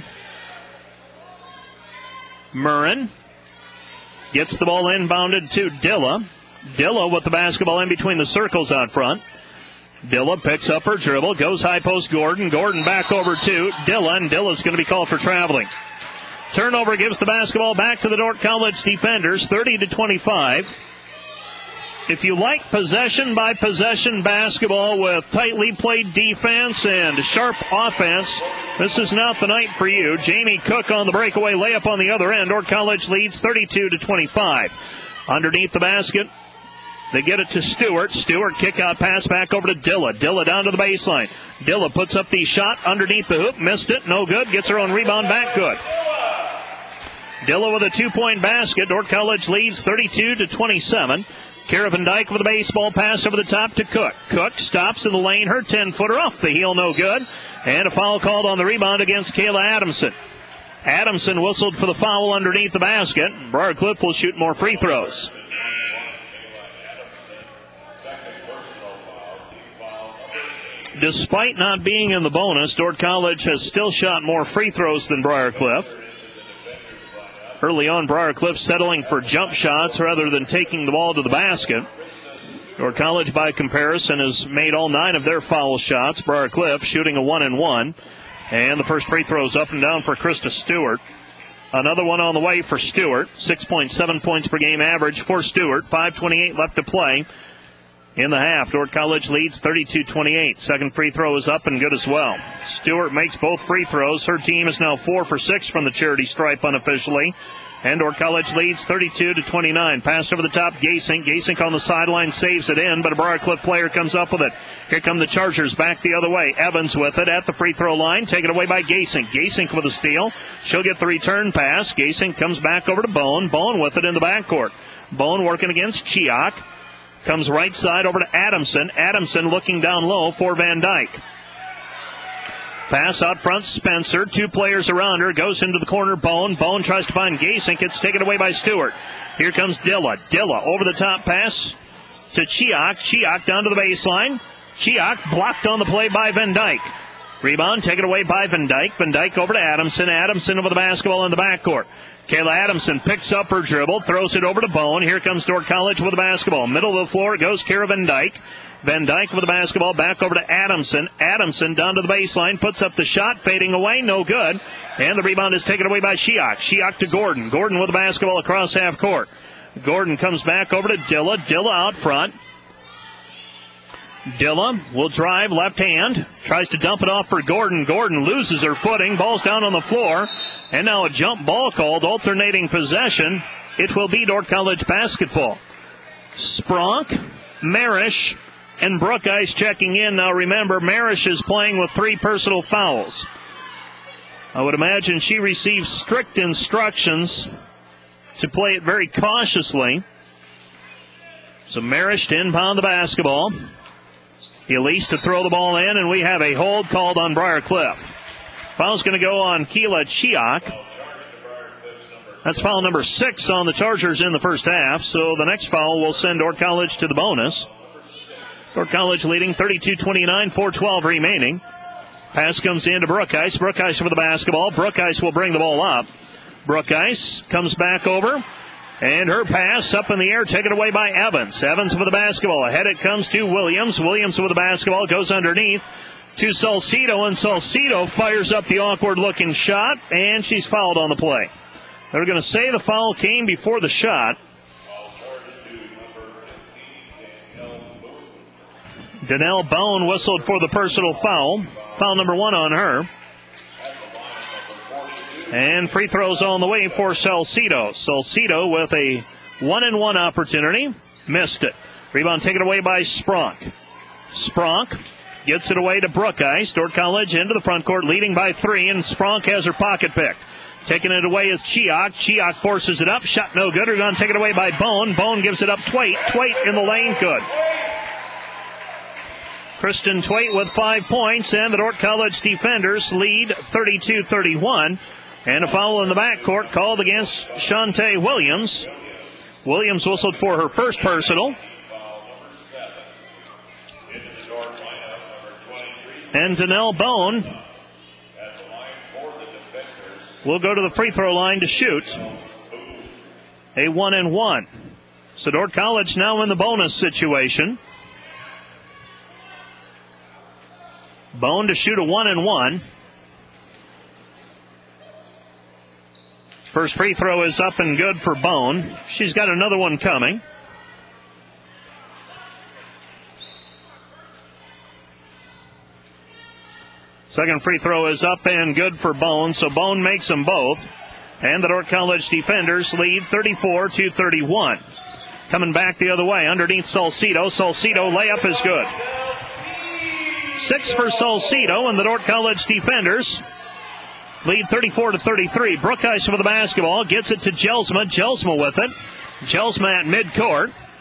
S1: Murrin gets the ball inbounded to Dilla. Dilla with the basketball in between the circles out front. Dilla picks up her dribble, goes high post Gordon. Gordon back over to Dilla, and Dilla's going to be called for traveling. Turnover gives the basketball back to the Dordt College defenders, 30-25. If you like possession-by-possession basketball with tightly played defense and sharp offense, this is not the night for you. Jamie Cook on the breakaway layup on the other end. Dordt College leads 32-25. Underneath the basket, they get it to Stewart. Stewart kick-out pass back over to Dilla. Dilla down to the baseline. Dilla puts up the shot underneath the hoop. Missed it. No good. Gets her own rebound back. Good. Dilla with a 2-point basket. Dordt College leads 32-27. Kara Van Dyke with a baseball pass over the top to Cook. Cook stops in the lane. Her 10-footer off the heel, no good. And a foul called on the rebound against Kayla Adamson. Adamson whistled for the foul underneath the basket. Briarcliff will shoot more free throws. Despite not being in the bonus, Dordt College has still shot more free throws than Briarcliff. Early on, Briarcliff settling for jump shots rather than taking the ball to the basket. Dordt College, by comparison, has made all 9 of their foul shots. Briarcliff shooting a 1-and-1. And the first free throw is up and down for Krista Stewart. Another one on the way for Stewart. 6.7 points per game average for Stewart. 5:28 left to play in the half. Dordt College leads 32-28. Second free throw is up and good as well. Stewart makes both free throws. Her team is now 4 for 6 from the charity stripe unofficially. And Dordt College leads 32-29. Passed over the top, Gasink. Gasink on the sideline saves it in, but a Briarcliff player comes up with it. Here come the Chargers back the other way. Evans with it at the free throw line. Taken away by Gasink. Gasink with a steal. She'll get the return pass. Gasink comes back over to Bone. Bone with it in the backcourt. Bone working against Chiak. Comes right side over to Adamson. Adamson looking down low for Van Dyke. Pass out front, Spencer. 2 players around her. Goes into the corner, Bone. Bone tries to find Gasink. It's taken away by Stewart. Here comes Dilla. Dilla over the top pass to Chiak. Chiak down to the baseline. Chiak blocked on the play by Van Dyke. Rebound taken away by Van Dyke. Van Dyke over to Adamson. Adamson over the basketball in the backcourt. Kayla Adamson picks up her dribble, throws it over to Bone. Here comes Dordt College with the basketball. Middle of the floor goes Kara Van Dyke. Van Dyke with the basketball back over to Adamson. Adamson down to the baseline, puts up the shot, fading away, no good. And the rebound is taken away by Chiak. Chiak to Gordon. Gordon with the basketball across half court. Gordon comes back over to Dilla. Dilla out front. Dilla will drive left hand. Tries to dump it off for Gordon. Gordon loses her footing. Ball's down on the floor. And now a jump ball called. Alternating possession. It will be Dordt College basketball. Spronk, Marish, and Brookes checking in. Now remember, Marish is playing with 3 personal fouls. I would imagine she receives strict instructions to play it very cautiously. So Marish to inbound the basketball. Elise to throw the ball in, and we have a hold called on Briarcliff. Foul's going to go on Keela Chiak. That's foul number 6 on the Chargers in the first half, so the next foul will send Dordt College to the bonus. Dordt College leading 32-29, 4:12 remaining. Pass comes in to Brookes. Brookes for the basketball. Brookes will bring the ball up. Brookes comes back over. And her pass up in the air, taken away by Evans. Evans with the basketball. Ahead it comes to Williams. Williams with the basketball goes underneath to Salcido, and Salcido fires up the awkward-looking shot, and she's fouled on the play. They're going to say the foul came before the shot. Danelle Bone whistled for the personal foul. Foul number 1 on her. And free throws on the way for Salcido. Salcido with a 1-and-1 opportunity. Missed it. Rebound taken away by Spronk. Spronk gets it away to Brookes. Dordt College into the front court, leading by 3, and Spronk has her pocket picked. Taking it away is Chiak. Chiak forces it up. Shot no good. Rebound taken away by Bone. Bone gives it up. Twait. Twait in the lane. Good. Kristen Twait with 5 points, and the Dordt College defenders lead 32-31. And a foul in the backcourt called against Shantae Williams. Williams whistled for her first personal. And Danelle Bone will go to the free throw line to shoot. A 1-and-1. So Dordt College now in the bonus situation. Bone to shoot a 1-and-1. First free throw is up and good for Bone. She's got another one coming. Second free throw is up and good for Bone, so Bone makes them both. And the Dordt College defenders lead 34-31. Coming back the other way underneath Salcido. Salcido layup is good. 6 for Salcido, and the Dordt College defenders lead 34-33. Brookes with the basketball. Gets it to Jelsma. Jelsma with it. Jelsma at midcourt.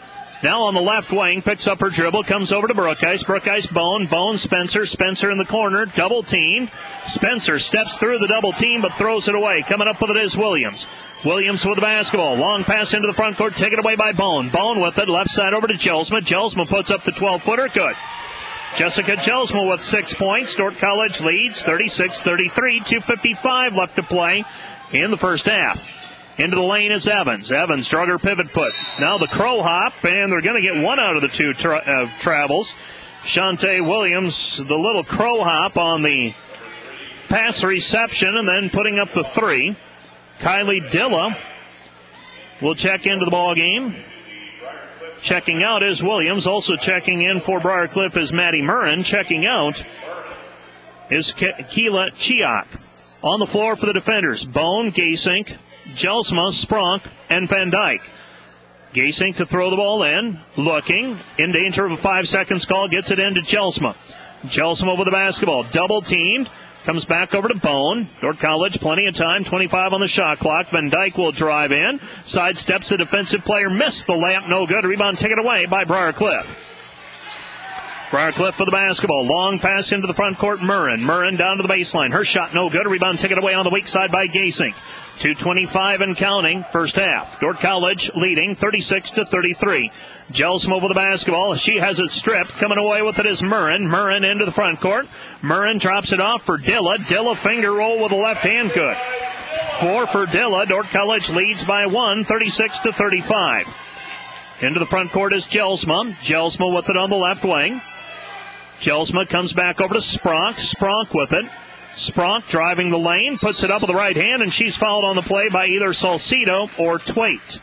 S1: Now on the left wing, picks up her dribble, comes over to Brookice. Brookice, Bone, Spencer. Spencer in the corner, double team. Spencer steps through the double team, but throws it away. Coming up with it is Williams. Williams with the basketball. Long pass into the front court, taken away by Bone. Bone with it, left side over to Jelsma. Jelsma puts up the 12-footer, good. Jessica Jelsma with 6 points. Dordt College leads 36-33. 2:55 left to play in the first half. Into the lane is Evans. Evans drug her pivot put. Now the crow hop, and they're going to get one out of the two travels. Shantae Williams, the little crow hop on the pass reception, and then putting up the three. Kylie Dilla will check into the ball game. Checking out is Williams. Also checking in for Briar Cliff is Maddie Murrin. Checking out is Keela Chiak. On the floor for the defenders, Bone, Gasink, Jelsma, Spronk, and Van Dyke. Gasink to throw the ball in. Looking. In danger of a 5 seconds call. Gets it into Jelsma. Jelsma with the basketball. Double teamed. Comes back over to Bone. Dordt College, plenty of time. 25 on the shot clock. Van Dyke will drive in. Sidesteps the defensive player. Missed the layup. No good. Rebound taken away by Briar Cliff. Briar Cliff for the basketball. Long pass into the front court. Murrin down to the baseline. Her shot no good. Rebound taken away on the weak side by Gasink. 2:25 and counting. First half. Dordt College leading 36-33. Jelsma with the basketball. She has it stripped. Coming away with it is Murrin. Murrin into the front court. Murrin drops it off for Dilla. Dilla finger roll with the left hand. Good. 4 for Dilla. Dordt College leads by 1, 36-35. Into the front court is Jelsma. Jelsma with it on the left wing. Jelsma comes back over to Spronk. Spronk with it. Spronk driving the lane, puts it up with the right hand, and she's fouled on the play by either Salcido or Twait.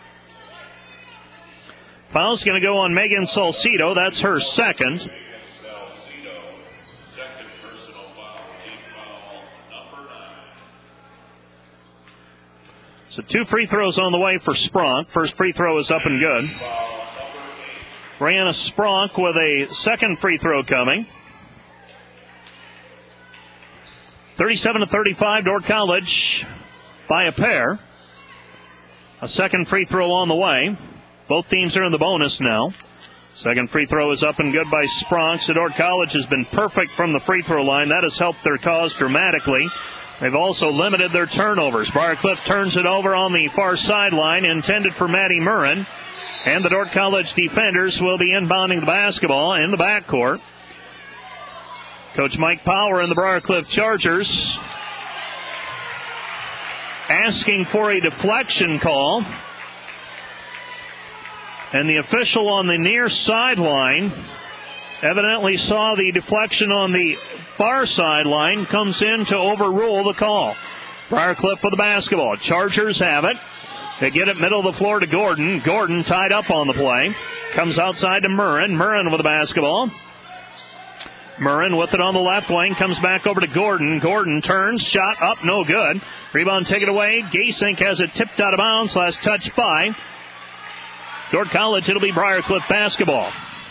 S1: Foul's going to go on Megan Salcido. That's her second. So 2 free throws on the way for Spronk. First free throw is up and good. Brianna Spronk with a second free throw coming. 37-35, Dordt College by a pair. A second free throw on the way. Both teams are in the bonus now. Second free throw is up and good by Spronk. So Dordt College has been perfect from the free throw line. That has helped their cause dramatically. They've also limited their turnovers. Briar Cliff turns it over on the far sideline, intended for Maddie Murrin. And the Dordt College defenders will be inbounding the basketball in the backcourt. Coach Mike Power and the Briar Cliff Chargers asking for a deflection call. And the official on the near sideline evidently saw the deflection on the far sideline, comes in to overrule the call. Briar Cliff with the basketball. Chargers have it. They get it middle of the floor to Gordon. Gordon tied up on the play. Comes outside to Murrin. Murrin with the basketball. Murrin with it on the left wing. Comes back over to Gordon. Gordon turns. Shot up. No good. Rebound taken away. Gasink has it tipped out of bounds. Last touch by Dordt College. It'll be Briar Cliff basketball.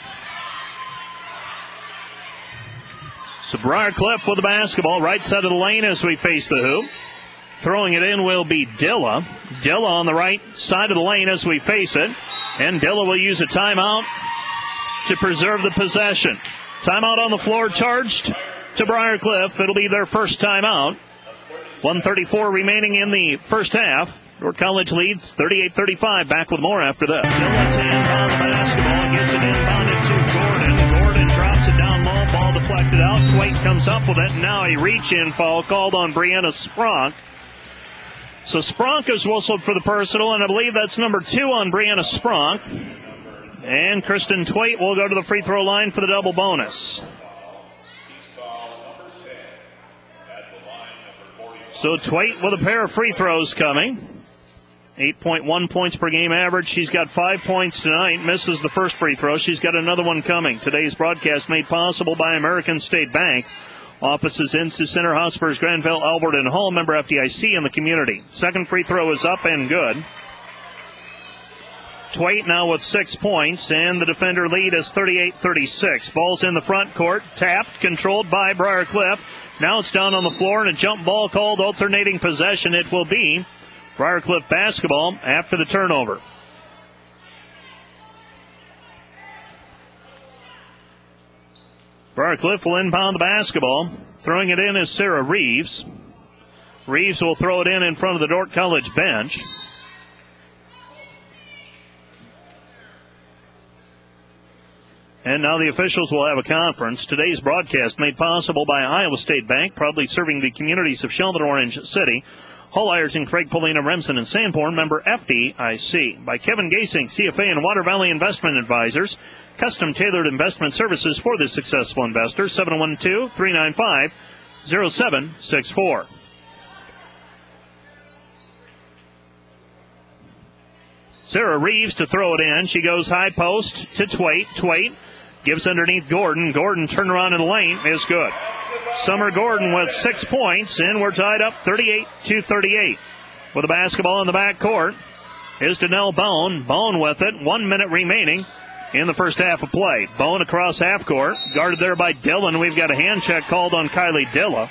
S1: So Briar Cliff with the basketball. Right side of the lane as we face the hoop. Throwing it in will be Dilla. Dilla on the right side of the lane as we face it. And Dilla will use a timeout to preserve the possession. Timeout on the floor charged to Briar Cliff. It'll be their first timeout. 1:34 remaining in the first half. Dordt College leads 38-35. Back with more after this. Dilla's hand on the basketball. Gets it inbounded to Gordon. Gordon drops it down low. Ball deflected out. Swait comes up with it. Now a reach-in foul called on Brianna Spronk. So Spronk is whistled for the personal, and I believe that's number 2 on Brianna Spronk. And Kristen Twait will go to the free throw line for the double bonus. So Twait with a pair of free throws coming. 8.1 points per game average. She's got 5 points tonight. Misses the first free throw. She's got another one coming. Today's broadcast made possible by American State Bank. Offices in Sioux Center, Hospers, Granville, Albert, and Hall. Member FDIC in the community. Second free throw is up and good. Twait now with 6 points, and the defender lead is 38-36. Ball's in the front court. Tapped, controlled by Briar Cliff. Now it's down on the floor, and a jump ball called alternating possession. It will be Briar Cliff basketball after the turnover. Briarcliff will inbound the basketball. Throwing it in is Sarah Reeves. Reeves will throw it in front of the Dordt College bench. And now the officials will have a conference. Today's broadcast made possible by Iowa State Bank, proudly serving the communities of Sheldon, Orange City, Hull, Ironton, Craig, Polina, Remsen, and Sanborn, member FDIC. By Kevin Gasing, CFA and Water Valley Investment Advisors, custom tailored investment services for the successful investor, 712-395-0764. Sarah Reeves to throw it in. She goes high post to Twait. Twait gives underneath Gordon. Gordon turned around in the lane is good. Summer Gordon with 6 points, and we're tied up 38-38. With the basketball in the back court is Danelle Bone. Bone with it. 1 minute remaining in the first half of play. Bone across half court, guarded there by Dillon. We've got a hand check called on Kylie Dilla.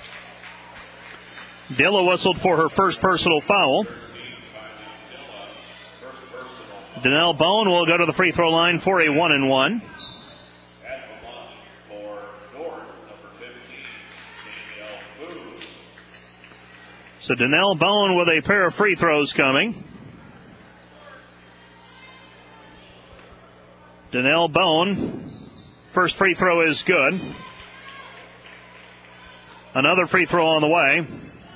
S1: Dilla whistled for her first personal foul. Danelle Bone will go to the free throw line for a 1-and-1. So Danelle Bone with a pair of free throws coming. Danelle Bone, first free throw is good. Another free throw on the way.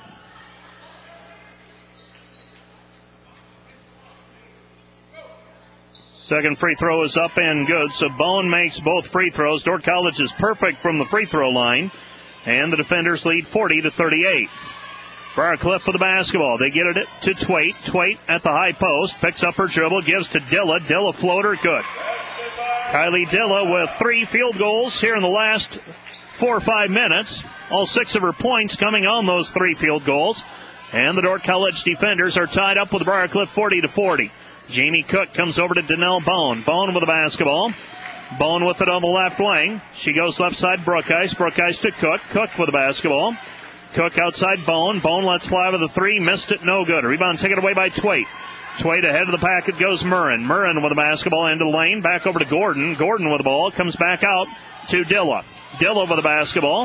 S1: Second free throw is up and good, so Bone makes both free throws. Dordt College is perfect from the free throw line, and the defenders lead 40-38. Briarcliff with the basketball. They get it to Twait. Twait at the high post. Picks up her dribble. Gives to Dilla. Dilla floater. Good. Kylie Dilla with 3 field goals here in the last 4 or 5 minutes. All 6 of her points coming on those 3 field goals. And the Dordt College defenders are tied up with Briarcliff 40-40. Jamie Cook comes over to Danelle Bone. Bone with the basketball. Bone with it on the left wing. She goes left side. Brookice. Brookice to Cook. Cook with the basketball. Cook outside Bone. Bone lets fly with a 3. Missed it. No good. Rebound taken away by Twait. Twait ahead of the packet goes Murrin. Murrin with the basketball into the lane. Back over to Gordon. Gordon with the ball. Comes back out to Dilla. Dilla with the basketball.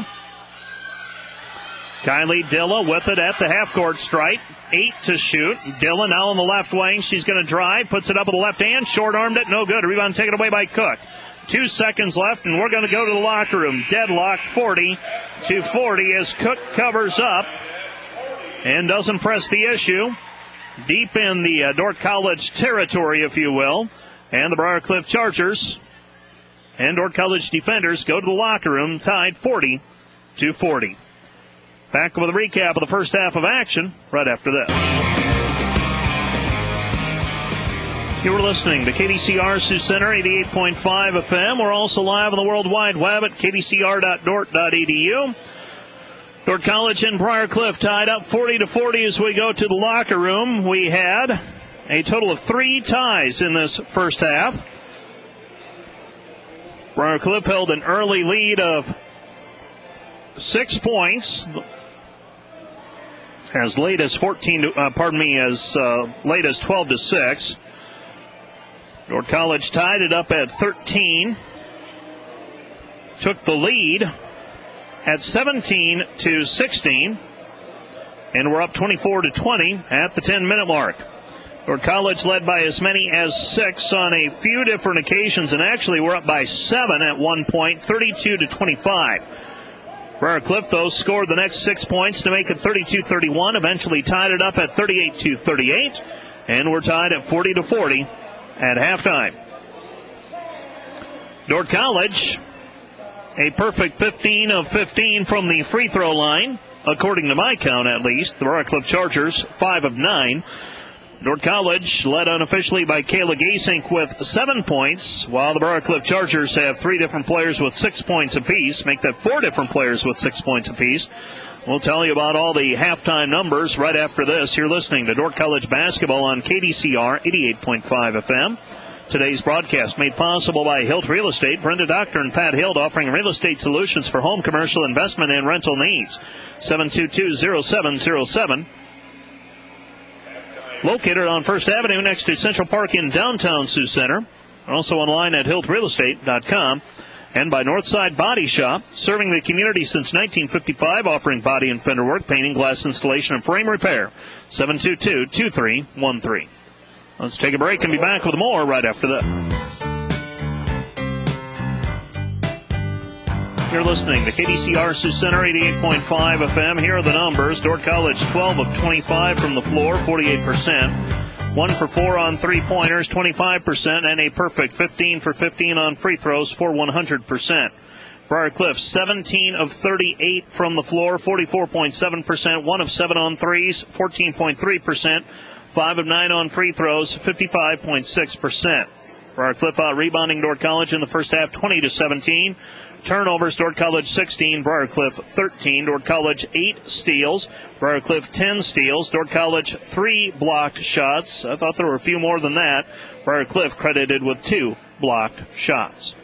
S1: Kylie Dilla with it at the half-court stripe. 8 to shoot. Dilla now on the left wing. She's going to drive. Puts it up with the left hand. Short-armed it. No good. Rebound taken away by Cook. 2 seconds left, and we're going to go to the locker room. Deadlock 40-40 as Cook covers up and doesn't press the issue. Deep in the Dordt College territory, if you will. And the Briarcliff Chargers and Dordt College defenders go to the locker room tied 40-40. Back with a recap of the first half of action right after this. You were listening to KDCR Sioux Center 88.5 FM. We're also live on the World Wide Web at kdcr.dort.edu. Dordt College and Briarcliff tied up 40-40 as we go to the locker room. We had a total of 3 ties in this first half. Briarcliff held an early lead of 6 points. As late as 12 to 6. Dordt College tied it up at 13. Took the lead at 17 to 16. And we're up 24-20 at the 10-minute mark. Dordt College led by as many as 6 on a few different occasions, and actually we're up by 7 at one point, 32-25. Briarcliff, though, scored the next 6 points to make it 32-31, eventually tied it up at 38-38, and we're tied at 40-40 at halftime. Dordt College, a perfect 15 of 15 from the free throw line, according to my count at least. The Briarcliff Chargers, 5 of 9. Dordt College led unofficially by Kayla Gasink with 7 points, while the Briarcliff Chargers have 3 different players with 6 points apiece, make that 4 different players with 6 points apiece. We'll tell you about all the halftime numbers right after this. You're listening to Dordt College basketball on KDCR 88.5 FM. Today's broadcast made possible by Hilt Real Estate. Brenda Doctor and Pat Hilt offering real estate solutions for home, commercial, investment, and rental needs. 722-0707. Located on First Avenue next to Central Park in downtown Sioux Center. Also online at HiltRealEstate.com. And by Northside Body Shop, serving the community since 1955, offering body and fender work, painting, glass installation, and frame repair. 722-2313. Let's take a break and be back with more right after this. You're listening to KDCR Sioux Center 88.5 FM. Here are the numbers. Dordt College 12 of 25 from the floor, 48%. 1 for 4 on three-pointers, 25%, and a perfect 15 for 15 on free throws for 100%. Briar Cliff, 17 of 38 from the floor, 44.7%, 1 of 7 on threes, 14.3%, 5 of 9 on free throws, 55.6%. Briar Cliff out rebounding Dordt College in the first half, 20-17. Turnovers, Dordt College 16, Briar Cliff 13. Dordt College 8 steals, Briar Cliff 10 steals. Dordt College 3 blocked shots. I thought there were a few more than that. Briar Cliff credited with 2 blocked shots.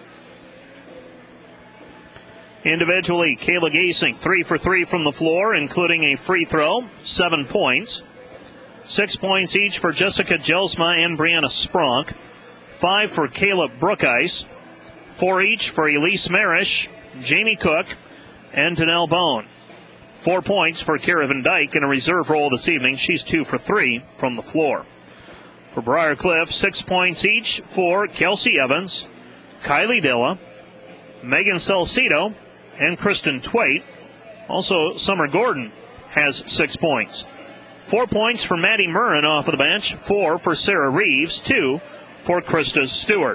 S1: Individually, Kayla Gasing 3 for 3 from the floor, including a free throw, 7 points. 6 points each for Jessica Jelsma and Brianna Spronk. 5 for Kayla Brookice. 4 each for Elise Marish, Jamie Cook, and Danelle Bone. 4 points for Kara Van Dyke in a reserve role this evening. She's 2 for 3 from the floor. For Briar Cliff, 6 points each for Kelsey Evans, Kylie Dilla, Megan Salcido, and Kristen Twait. Also, Summer Gordon has 6 points. 4 points for Maddie Murrin off of the bench, 4 for Sarah Reeves, 2 for Krista Stewart.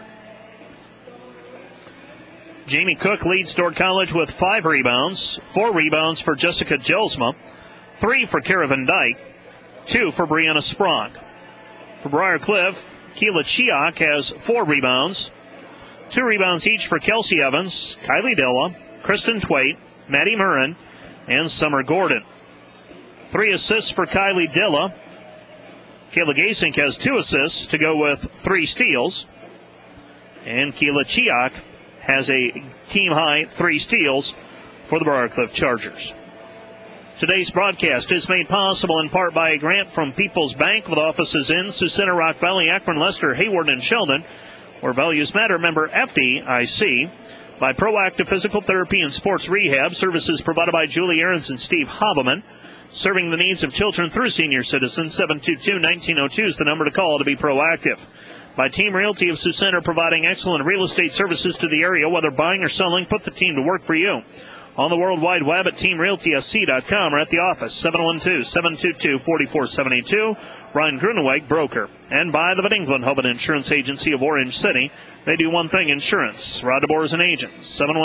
S1: Jamie Cook leads Dordt College with 5 rebounds, 4 rebounds for Jessica Jelsma, 3 for Kara Van Dyke, 2 for Brianna Spronk. For Briar Cliff, Keela Chiak has 4 rebounds, 2 rebounds each for Kelsey Evans, Kylie Dilla, Kristen Twait, Maddie Murrin, and Summer Gordon. 3 assists for Kylie Dilla. Kayla Gasink has 2 assists to go with 3 steals. And Keela Chiak has a team-high 3 steals for the Briar Cliff Chargers. Today's broadcast is made possible in part by a grant from People's Bank with offices in Sioux Center, Rock Valley, Akron, Lester, Hayward, and Sheldon, where values matter. Member FDIC. By Proactive Physical Therapy and Sports Rehab, services provided by Julie Ahrens and Steve Haberman, serving the needs of children through senior citizens. 722-1902 is the number to call to be proactive. By Team Realty of Sioux Center, providing excellent real estate services to the area, whether buying or selling, put the team to work for you. On the World Wide Web at teamrealtysc.com or at the office, 712-722-4472. Brian Gruneweg, broker. And by the Van England Hub and Insurance Agency of Orange City. They do one thing, insurance. Rod DeBoer is an agent.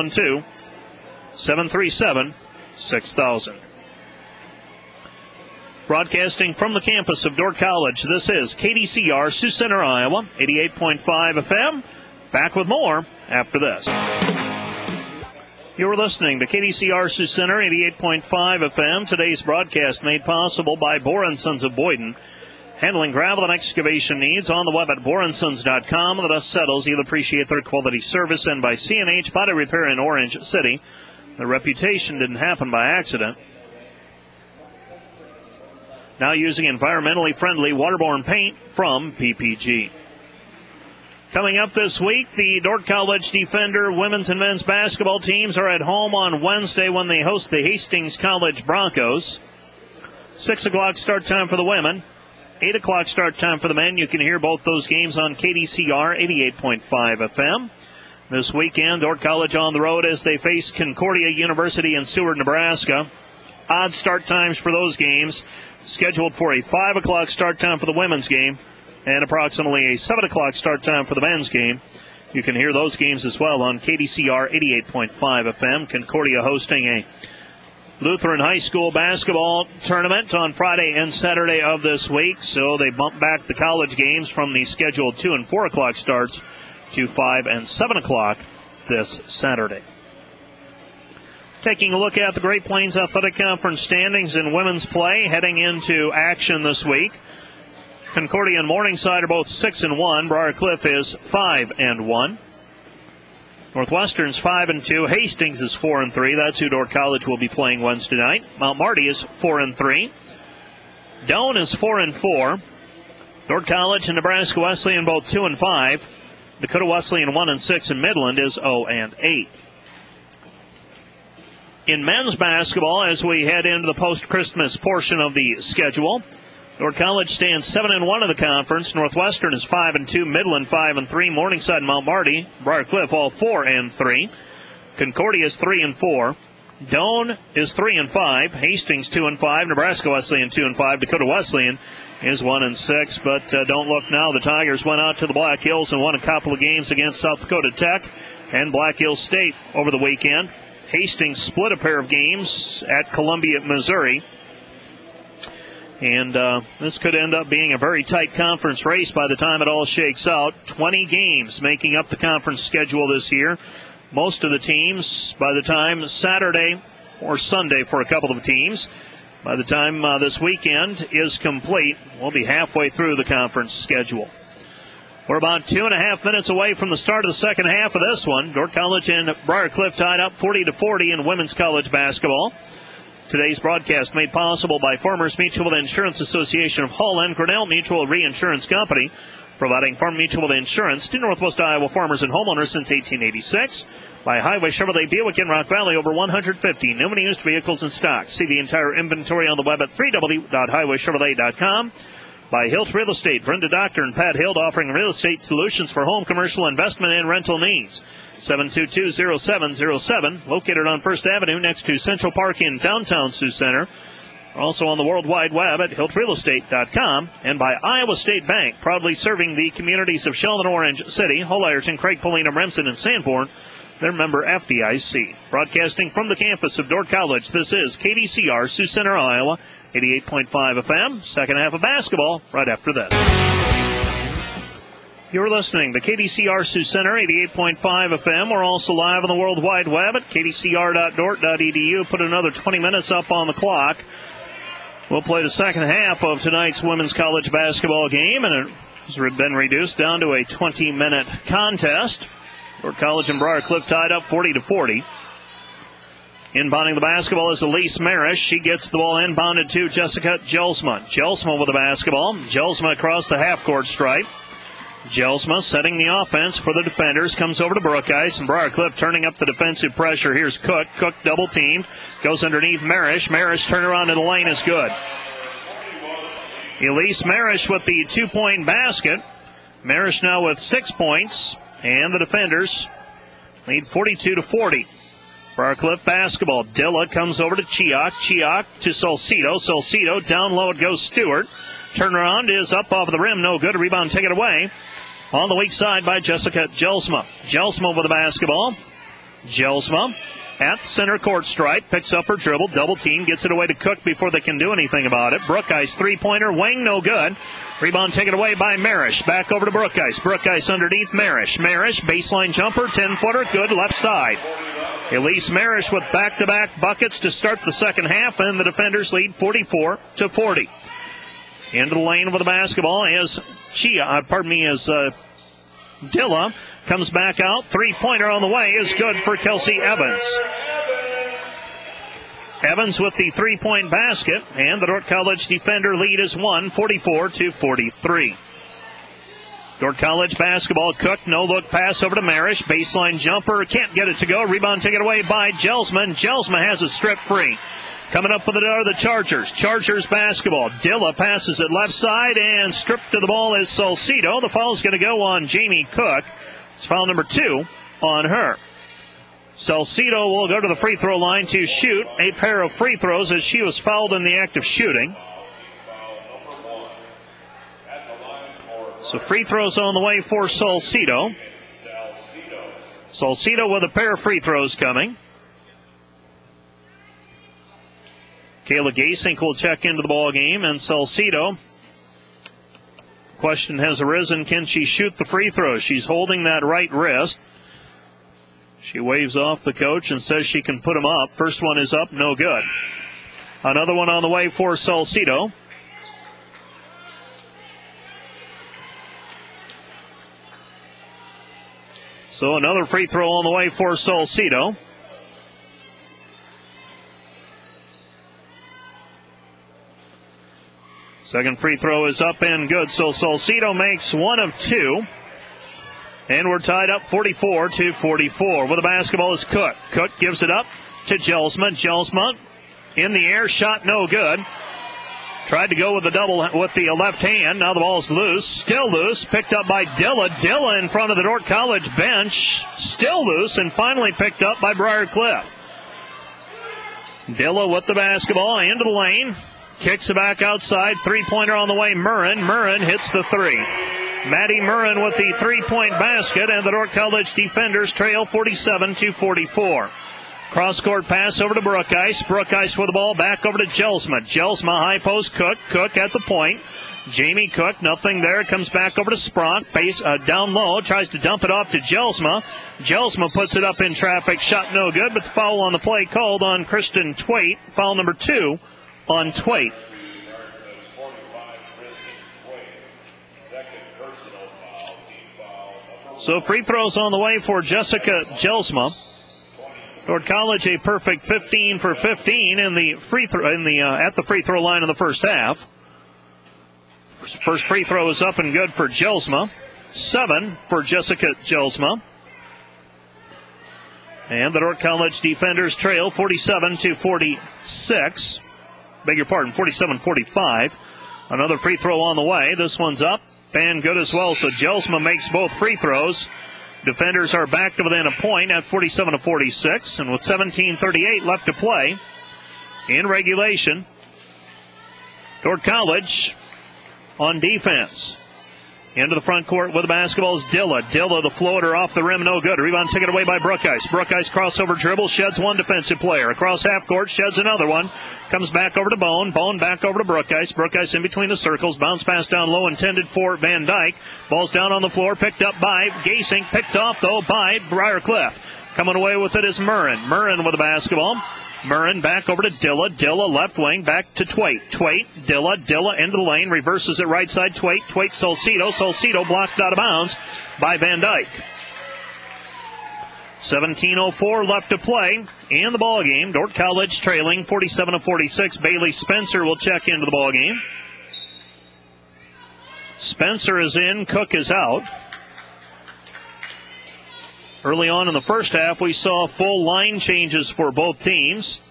S1: 712-737-6000. Broadcasting from the campus of Dordt College, this is KDCR, Sioux Center, Iowa, 88.5 FM. Back with more after this. You're listening to KDCR Sioux Center, 88.5 FM. Today's broadcast made possible by Bohr & Sons of Boyden. Handling gravel and excavation needs on the web at bohrandsons.com. The dust settles. You'll appreciate their quality service. And by C&H Body Repair in Orange City. The reputation didn't happen by accident. Now using environmentally friendly waterborne paint from PPG. Coming up this week, the Dordt College Defender women's and men's basketball teams are at home on Wednesday when they host the Hastings College Broncos. 6 o'clock start time for the women. 8 o'clock start time for the men. You can hear both those games on KDCR 88.5 FM. This weekend, Dordt College on the road as they face Concordia University in Seward, Nebraska. Odd start times for those games. Scheduled for a 5 o'clock start time for the women's game and approximately a 7 o'clock start time for the men's game. You can hear those games as well on KDCR 88.5 FM. Concordia hosting a Lutheran High School basketball tournament on Friday and Saturday of this week, so they bumped back the college games from the scheduled 2 and 4 o'clock starts to 5 and 7 o'clock this Saturday. Taking a look at the Great Plains Athletic Conference standings in women's play heading into action this week. Concordia and Morningside are both 6-1. Briar Cliff is 5-1. Northwestern's 5-2. Hastings is 4-3. That's who Dordt College will be playing Wednesday night. Mount Marty is 4-3. Doane is 4-4. Dordt College and Nebraska Wesleyan both 2-5. Dakota Wesleyan 1-6, and Midland is 0-8. In men's basketball, as we head into the post-Christmas portion of the schedule, Dordt College stands 7-1 in the conference. Northwestern is 5-2. Midland 5-3. Morningside and Mount Marty, Briar Cliff all 4-3. Concordia is 3-4. Doane is 3-5. Hastings 2-5. Nebraska Wesleyan 2-5. Dakota Wesleyan is 1-6. But don't look now. The Tigers went out to the Black Hills and won a couple of games against South Dakota Tech and Black Hills State over the weekend. Hastings split a pair of games at Columbia, Missouri. And this could end up being a very tight conference race by the time it all shakes out. 20 games making up the conference schedule this year. Most of the teams, by the time Saturday or Sunday for a couple of teams, by the time this weekend is complete, we'll be halfway through the conference schedule. We're about 2.5 minutes away from the start of the second half of this one. Dordt College and Briar Cliff tied up 40-40 in women's college basketball. Today's broadcast made possible by Farmers Mutual Insurance Association of Hull and Grinnell Mutual Reinsurance Company, providing farm mutual insurance to Northwest Iowa farmers and homeowners since 1886. By Highway Chevrolet Buick in Rock Valley, over 150 new and used vehicles in stock. See the entire inventory on the web at www.highwaychevrolet.com. By Hilt Real Estate, Brenda Doctor and Pat Hilt offering real estate solutions for home, commercial, investment, and rental needs. 722-0707, located on First Avenue next to Central Park in downtown Sioux Center. Also on the World Wide Web at HiltRealEstate.com. And by Iowa State Bank, proudly serving the communities of Sheldon, Orange City, Hull, Ironton, Craig, Polina, Remsen, and Sanborn. Their member FDIC. Broadcasting from the campus of Dordt College, this is KDCR, Sioux Center, Iowa, 88.5 FM. Second half of basketball right after this. You're listening to KDCR Sioux Center, 88.5 FM. We're also live on the World Wide Web at kdcr.dort.edu. Put another 20 minutes up on the clock. We'll play the second half of tonight's women's college basketball game, and it has been reduced down to a 20-minute contest. Dordt College and Briar Cliff tied up 40-40. Inbounding the basketball is Elise Marish. She gets the ball inbounded to Jessica Gelsma. Gelsma with the basketball. Gelsma across the half-court stripe. Gelsma setting the offense for the defenders. Comes over to Brookeyes, and Briar Cliff turning up the defensive pressure. Here's Cook. Cook double-teamed. Goes underneath Marish. Marish turnaround in the lane is good. Elise Marish with the two-point basket. Marish now with 6 points. And the defenders lead 42-40. Briar Cliff basketball. Dilla comes over to Chiak. Chiak to Salcido. Salcido down low it goes Stewart. Turnaround is up off the rim. No good. Rebound taken away on the weak side by Jessica Gelsma. Gelsma with the basketball. Gelsma at the center court stripe. Picks up her dribble. Double team. Gets it away to Cook before they can do anything about it. Brookeyes three-pointer. Wing no good. Rebound taken away by Marish. Back over to Brookeyes. Brookeyes underneath Marish. Marish baseline jumper. 10-footer. Good left side. Elise Marish with back-to-back buckets to start the second half, and the defenders lead 44-40. Into the lane with the basketball is Dilla. Comes back out. Three-pointer on the way is good for Kelsey Evans. Evans with the three-point basket, and the Dordt College defender lead is 44-43. Dordt College basketball. Cook, no-look pass over to Marish. Baseline jumper, can't get it to go. Rebound taken away by Gelsma. Gelsma has it stripped free. Coming up with it are the Chargers. Chargers basketball. Dilla passes it left side, and stripped to the ball is Salcido. The foul is going to go on Jamie Cook. It's foul number 2 on her. Salcido will go to the free throw line to shoot a pair of free throws as she was fouled in the act of shooting. So free throws on the way for Salcido. Salcido with a pair of free throws coming. Kayla Gasink will check into the ball game, and Salcido. Question has arisen, can she shoot the free throws? She's holding that right wrist. She waves off the coach and says she can put them up. First one is up, no good. Another one on the way for Salcido. So another free throw on the way for Salcido. Second free throw is up and good. So Salcido makes one of two. And we're tied up 44-44. With the basketball is Cook. Cook gives it up to Jelsma. Jelsma in the air, shot no good. Tried to go with the double with the left hand. Now the ball's loose. Still loose. Picked up by Dilla. Dilla in front of the Dordt College bench. Still loose and finally picked up by Briar Cliff. Dilla with the basketball into the lane. Kicks it back outside. Three-pointer on the way. Murrin hits the three. Maddie Murrin with the three-point basket, and the Dordt College defenders trail 47-44. Cross-court pass over to Brookice. Brookice with the ball back over to Jelsma. Jelsma high post. Cook. Cook at the point. Jamie Cook, nothing there. Comes back over to Sprock. Base down low. Tries to dump it off to Jelsma. Jelsma puts it up in traffic. Shot no good, but the foul on the play called on Kristen Twait. Foul number 2 on Twait. So free throws on the way for Jessica Jelsma. Dordt College a perfect 15 for 15 in the free throw at the free throw line in the first half. First free throw is up and good for Jelsma. 7 for Jessica Jelsma. And the Dordt College defenders trail 47-46. Beg your pardon, 47-45. Another free throw on the way. This one's up and good as well. So Jelsma makes both free throws. Defenders are back to within a point at 47-46. And with 17:38 left to play in regulation, Dordt College on defense. Into the front court with the basketball is Dilla. Dilla, the floater off the rim, no good. Rebound taken away by Brookice. Brookice crossover dribble, sheds one defensive player. Across half court, sheds another one. Comes back over to Bone. Bone back over to Brookice. Brookice in between the circles. Bounce pass down low, intended for Van Dyke. Ball's down on the floor, picked up by Gasink. Picked off, though, by Briar Cliff. Coming away with it is Murrin. Murrin with the basketball. Murrin back over to Dilla. Dilla left wing back to Twait. Twait, Dilla. Dilla into the lane. Reverses it right side. Twait. Twait, Salcido. Salcido blocked out of bounds by Van Dyke. 17:04 left to play in the ball game. Dordt College trailing 47-46. Bailey Spencer will check into the ball game. Spencer is in. Cook is out. Early on in the first half, we saw full line changes for both teams.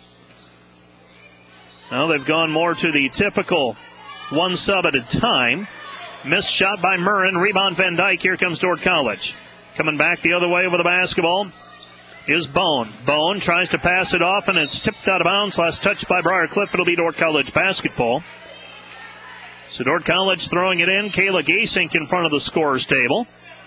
S1: Now they've gone more to the typical one sub at a time. Missed shot by Murrin. Rebound Van Dyke. Here comes Dordt College. Coming back the other way with the basketball is Bone. Bone tries to pass it off, and it's tipped out of bounds. Last touch by Briar Cliff. It'll be Dordt College basketball. So Dordt College throwing it in. Kayla Gasink in front of the scorer's table.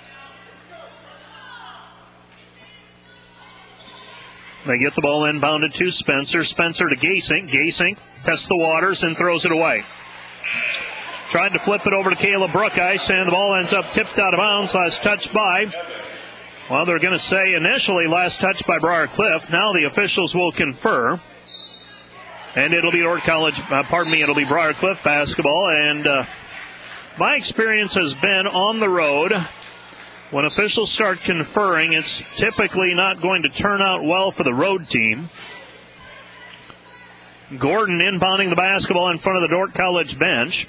S1: They get the ball inbounded to Spencer. Spencer to Gasink. Gasink tests the waters and throws it away. Tried to flip it over to Kayla Brookice, and the ball ends up tipped out of bounds. Last touch by, well, they're going to say initially last touch by Briar Cliff. Now the officials will confer. And it'll be Dordt College, it'll be Briar Cliff basketball. And my experience has been on the road, when officials start conferring, it's typically not going to turn out well for the road team. Gordon inbounding the basketball in front of the Dordt College bench.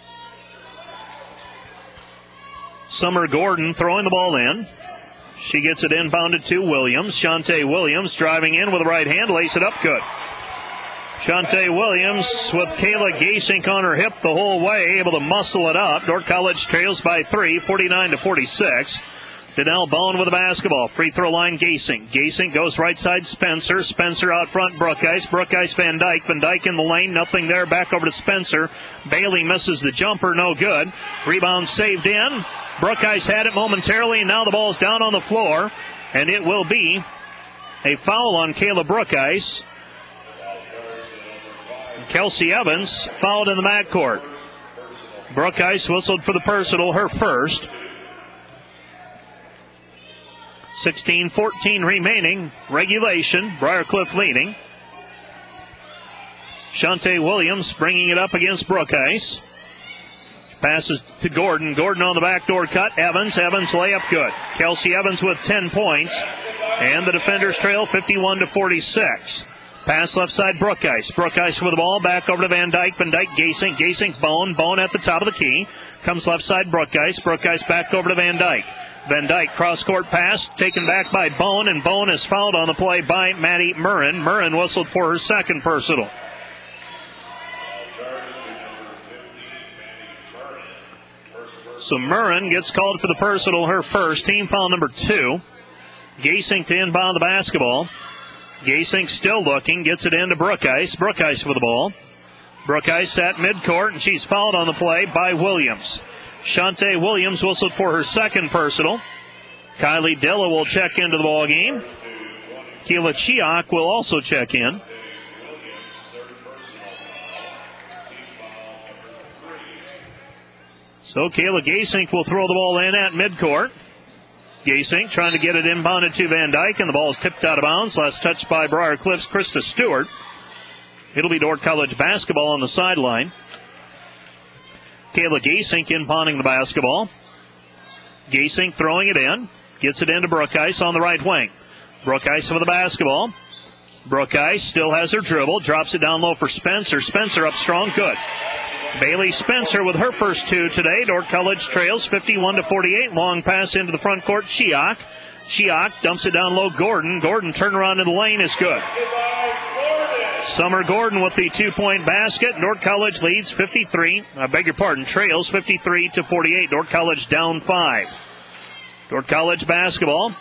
S1: Summer Gordon throwing the ball in. She gets it inbounded to Williams. Shantae Williams driving in with the right hand, lace it up good. Shantae Williams with Kayla Gasink on her hip the whole way, able to muscle it up. Dordt College trails by 3, 49-46. Danelle Bone with the basketball. Free throw line, Gasink. Gasink goes right side, Spencer. Spencer out front, Brookice. Brookice, Van Dyke. Van Dyke in the lane, nothing there. Back over to Spencer. Bailey misses the jumper, no good. Rebound saved in. Brookice had it momentarily, and now the ball's down on the floor. And it will be a foul on Kayla Brookice. Kelsey Evans fouled in the backcourt. Brookice whistled for the personal, her first. 16-14 remaining, regulation. Briar Cliff leading. Shantae Williams bringing it up against Brookice. Passes to Gordon. Gordon on the backdoor cut. Evans layup good. Kelsey Evans with 10 points. And the defenders trail 51-46. Pass left side, Brookice. Brookice with the ball, back over to Van Dyke. Van Dyke, Gasink. Gasink, Bone at the top of the key. Comes left side, Brookice. Brookice back over to Van Dyke. Van Dyke cross-court pass taken back by Bone, and Bone is fouled on the play by Maddie Murrin. Murrin whistled for her second personal. So Murrin gets called for the personal, her first, team foul number 2. Gasink to inbound the basketball. Gasink still looking, gets it into Brookice. Brookice with the ball. Brookice at midcourt, and she's fouled on the play by Williams. Shantae Williams whistled for her second personal. Kylie Dilla will check into the ball game. Keila Chiak will also check in. So Kayla Gasink will throw the ball in at midcourt. Gasink trying to get it inbounded to Van Dyke, and the ball is tipped out of bounds. Last touched by Briar Cliff's Krista Stewart. It'll be Dordt College basketball on the sideline. Kayla Gasink inbounding the basketball. Gasink throwing it in. Gets it into Brookice on the right wing. Brookice with the basketball. Brookice still has her dribble. Drops it down low for Spencer. Spencer up strong. Good. Bailey Spencer with her first 2 today. Dordt College trails 51-48. Long pass into the front court. Chiak. Chiak dumps it down low. Gordon. Gordon turnaround in the lane is good. Summer Gordon with the 2-point basket. Dordt College leads trails 53-48. Dordt College down 5. Dordt College basketball.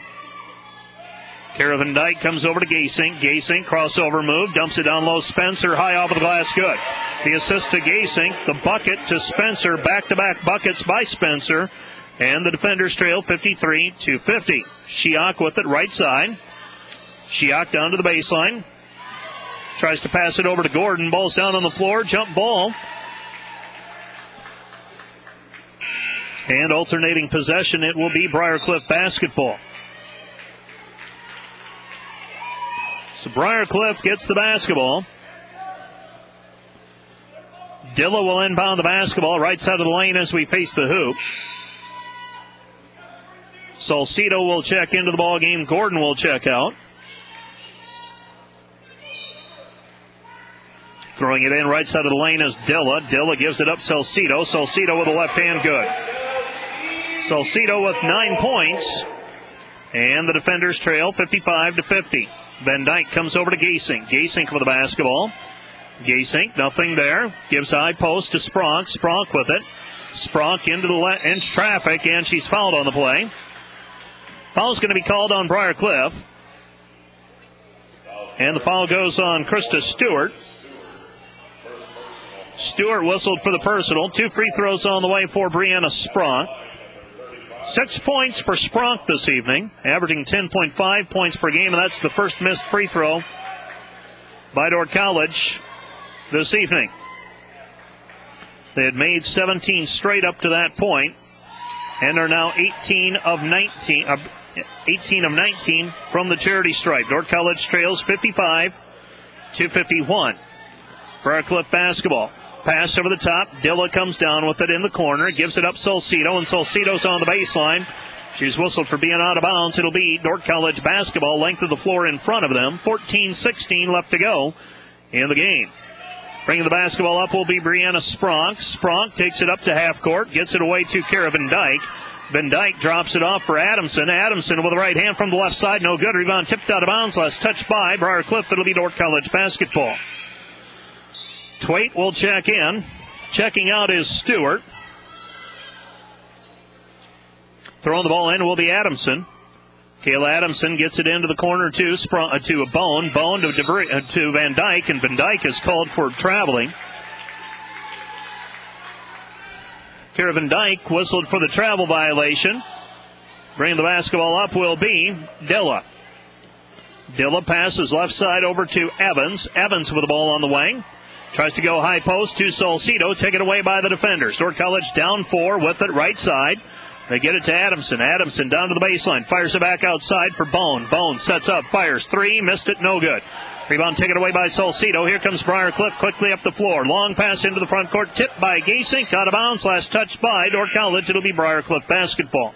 S1: Kara Van Dyke comes over to Gasink. Gasink crossover move, dumps it down low. Spencer high off of the glass, good. The assist to Gasink, the bucket to Spencer. Back-to-back buckets by Spencer. And the defenders trail 53-50. Chiak with it right side. Chiak down to the baseline. Tries to pass it over to Gordon. Ball's down on the floor. Jump ball. And alternating possession, it will be Briar Cliff basketball. So Briar Cliff gets the basketball. Dilla will inbound the basketball right side of the lane as we face the hoop. Salcido will check into the ball game. Gordon will check out. Throwing it in right side of the lane is Dilla. Dilla gives it up Salcido. Salcido with the left hand, good. Salcido with 9 points. And the defenders trail 55-50. Van Dyke comes over to Gasink. Gasink with the basketball. Gasink, nothing there. Gives high post to Spronk. Spronk with it. Spronk into the inch traffic, and she's fouled on the play. Foul's going to be called on Briar Cliff. And the foul goes on Krista Stewart. Stewart whistled for the personal. 2 free throws on the way for Brianna Spronk. 6 points for Spronk this evening, averaging 10.5 points per game, and that's the first missed free throw by Dordt College this evening. They had made 17 straight up to that point and are now 18 of 19 from the charity stripe. Dordt College trails 55-51. Briar Cliff basketball. Pass over the top. Dilla comes down with it in the corner. Gives it up Salcido, and Salcido's on the baseline. She's whistled for being out of bounds. It'll be Dordt College basketball. Length of the floor in front of them. 14-16 left to go in the game. Bringing the basketball up will be Brianna Spronk. Spronk takes it up to half court. Gets it away to Kara Van Dyke. Van Dyke drops it off for Adamson. Adamson with the right hand from the left side. No good. Rebound tipped out of bounds. Last touch by Briar Cliff. It'll be Dordt College basketball. Twait will check in. Checking out is Stewart. Throwing the ball in will be Adamson. Kayla Adamson gets it into the corner to a Bone. Bone to Van Dyke, and Van Dyke is called for traveling. Kara Van Dyke whistled for the travel violation. Bringing the basketball up will be Dilla. Dilla passes left side over to Evans. Evans with the ball on the wing. Tries to go high post to Salcido. Taken away by the defenders. Dordt College down 4 with it right side. They get it to Adamson. Adamson down to the baseline. Fires it back outside for Bone. Bone sets up. Fires 3. Missed it. No good. Rebound taken away by Salcido. Here comes Briar Cliff quickly up the floor. Long pass into the front court. Tipped by Gasink. Out of bounds. Last touch by Dordt College. It'll be Briar Cliff basketball.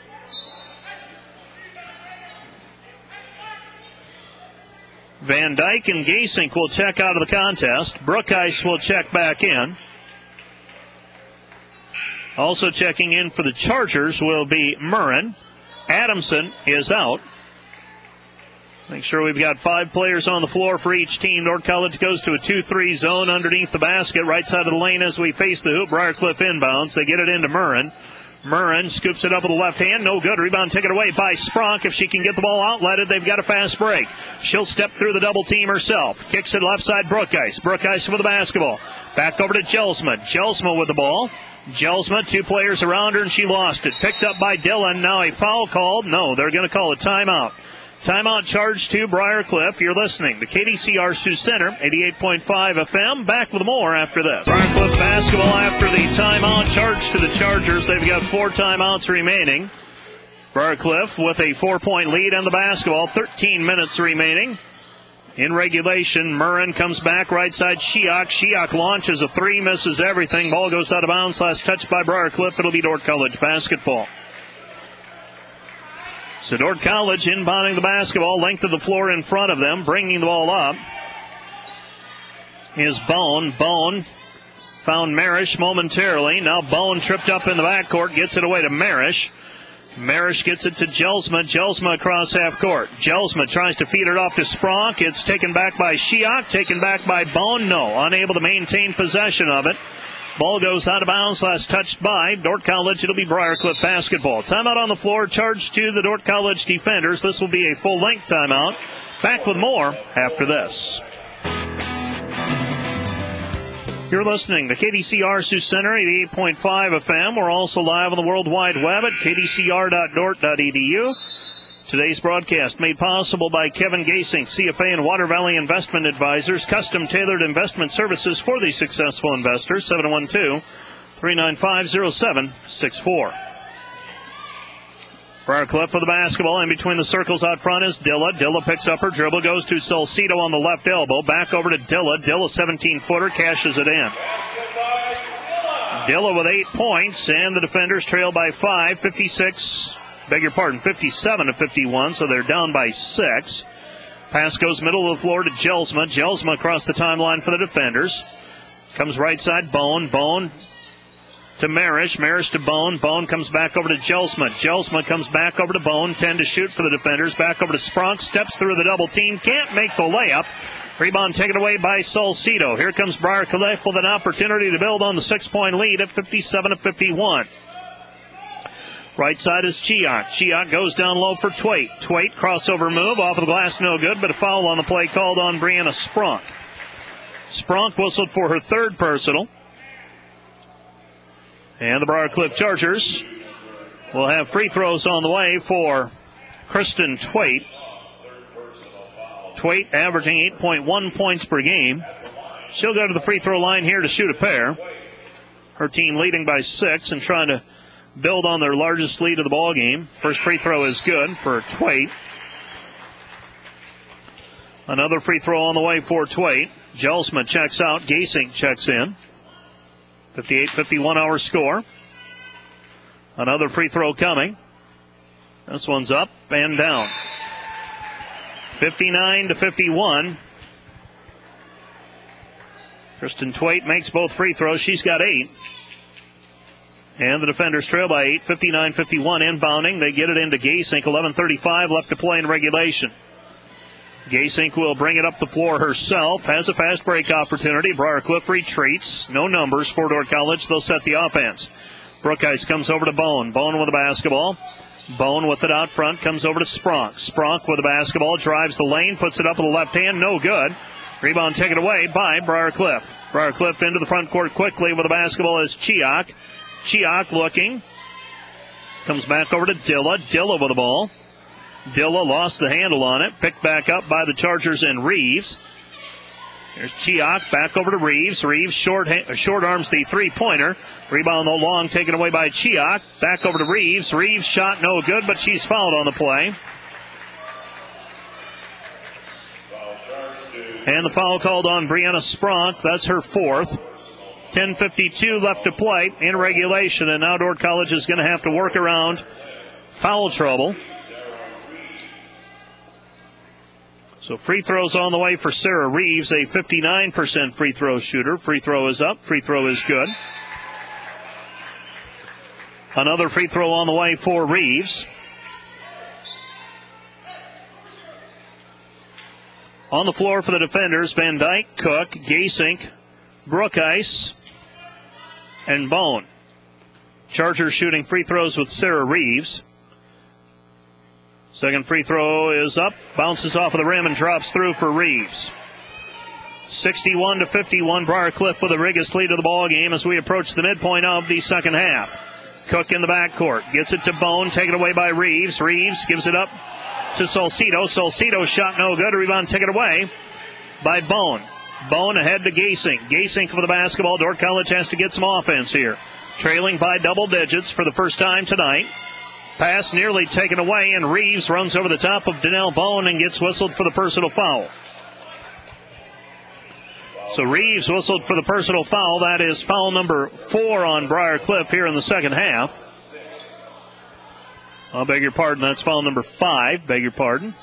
S1: Van Dyke and Gasink will check out of the contest. Brookice will check back in. Also checking in for the Chargers will be Murrin. Adamson is out. Make sure we've got 5 players on the floor for each team. Dordt College goes to a 2-3 zone underneath the basket, right side of the lane as we face the hoop. Briarcliff inbounds. They get it into Murren. Murren scoops it up with the left hand. No good. Rebound taken away by Spronk. If she can get the ball outletted, they've got a fast break. She'll step through the double team herself. Kicks it left side, Brookice. Brookice with the basketball. Back over to Jelsma. Jelsma with the ball. Jelsma, 2 players around her, and she lost it. Picked up by Dillon. Now a foul called. No, they're going to call a timeout. Timeout charge to Briarcliff. You're listening to KDCR Sioux Center, 88.5 FM. Back with more after this. Briarcliff basketball after the timeout charge to the Chargers. They've got 4 timeouts remaining. Briarcliff with a 4-point lead on the basketball. 13 minutes remaining. In regulation, Murren comes back right side. Shiok. Shiok launches a 3, misses everything. Ball goes out of bounds. Last touch by Briarcliff. It'll be Dordt College basketball. So Dordt College inbounding the basketball, length of the floor in front of them, bringing the ball up is Bone. Bone found Marish momentarily. Now Bone tripped up in the backcourt, gets it away to Marish. Marish gets it to Jelsma. Jelsma across half court. Jelsma tries to feed it off to Spronk. It's taken back by Shiok, taken back by Bone. No, unable to maintain possession of it. Ball goes out of bounds. Last touched by Dordt College. It'll be Briarcliff basketball. Timeout on the floor. Charge to the Dordt College defenders. This will be a full-length timeout. Back with more after this. You're listening to KDCR Sioux Center, 88.5 FM. We're also live on the World Wide Web at kdcr.dort.edu. Today's broadcast made possible by Kevin Gasink, CFA and Water Valley Investment Advisors. Custom tailored investment services for the successful investors. 712-395-0764. Briarcliff for the basketball. In between the circles out front is Dilla. Dilla picks up her dribble, goes to Salcido on the left elbow. Back over to Dilla. Dilla, 17-footer, cashes it in. Dilla with 8 points, and the defenders trail by 5, 57-51, so they're down by 6. Pass goes middle of the floor to Jelsma. Jelsma across the timeline for the defenders. Comes right side, Bone. Bone to Marish. Marish to Bone. Bone comes back over to Jelsma. Jelsma comes back over to Bone. 10 to shoot for the defenders. Back over to Spronk. Steps through the double team. Can't make the layup. Rebound taken away by Salcido. Here comes Briarcliff with an opportunity to build on the 6-point lead at 57-51. Right side is Chiak. Chiak goes down low for Twait. Twait, crossover move, off of the glass, no good, but a foul on the play called on Brianna Spronk. Spronk whistled for her 3rd personal. And the Briarcliff Chargers will have free throws on the way for Kristen Twait. Twait averaging 8.1 points per game. She'll go to the free throw line here to shoot a pair. Her team leading by 6 and trying to build on their largest lead of the ball game. First free throw is good for Twait. Another free throw on the way for Twait. Jelsma checks out. Gasink checks in. 58-51 our score. Another free throw coming. This one's up and down. 59-51. Kristen Twait makes both free throws. She's got 8. And the defenders trail by 8, 59-51 inbounding. They get it into Gasink. 11:35 left to play in regulation. Gasink will bring it up the floor herself. Has a fast break opportunity. Briarcliff retreats. No numbers for Dordt College. They'll set the offense. Brookice comes over to Bone. Bone with the basketball. Bone with it out front. Comes over to Spronk. Spronk with the basketball. Drives the lane. Puts it up with the left hand. No good. Rebound taken away by Briarcliff. Briarcliff into the front court quickly with the basketball is Chiak. Chiak looking. Comes back over to Dilla. Dilla with the ball. Dilla lost the handle on it. Picked back up by the Chargers and Reeves. Here's Chiak back over to Reeves. Reeves short arms the 3-pointer. Rebound though long taken away by Chiak. Back over to Reeves. Reeves shot no good, but she's fouled on the play. And the foul called on Brianna Spronk. That's her 4th. 10:52 left to play in regulation, and now Dordt College is going to have to work around foul trouble. So free throws on the way for Sarah Reeves, a 59% free throw shooter. Free throw is up. Free throw is good. Another free throw on the way for Reeves. On the floor for the defenders, Van Dyke, Cook, Gasink, Brookice, and Bone. Chargers shooting free throws with Sarah Reeves. Second free throw is up, bounces off of the rim and drops through for Reeves. 61-51, Briar Cliff with the biggest lead of the ball game as we approach the midpoint of the second half. Cook in the backcourt, gets it to Bone, taken away by Reeves. Reeves gives it up to Salcido. Salcido's shot no good. Rebound taken away by Bone. Bone ahead to Gasink. Gasink for the basketball. Dordt College has to get some offense here. Trailing by double digits for the first time tonight. Pass nearly taken away, and Reeves runs over the top of Danelle Bone and gets whistled for the personal foul. So Reeves whistled for the personal foul. That is foul number 4 on Briar Cliff here in the second half. I beg your pardon, that's foul number 5. Beg your pardon.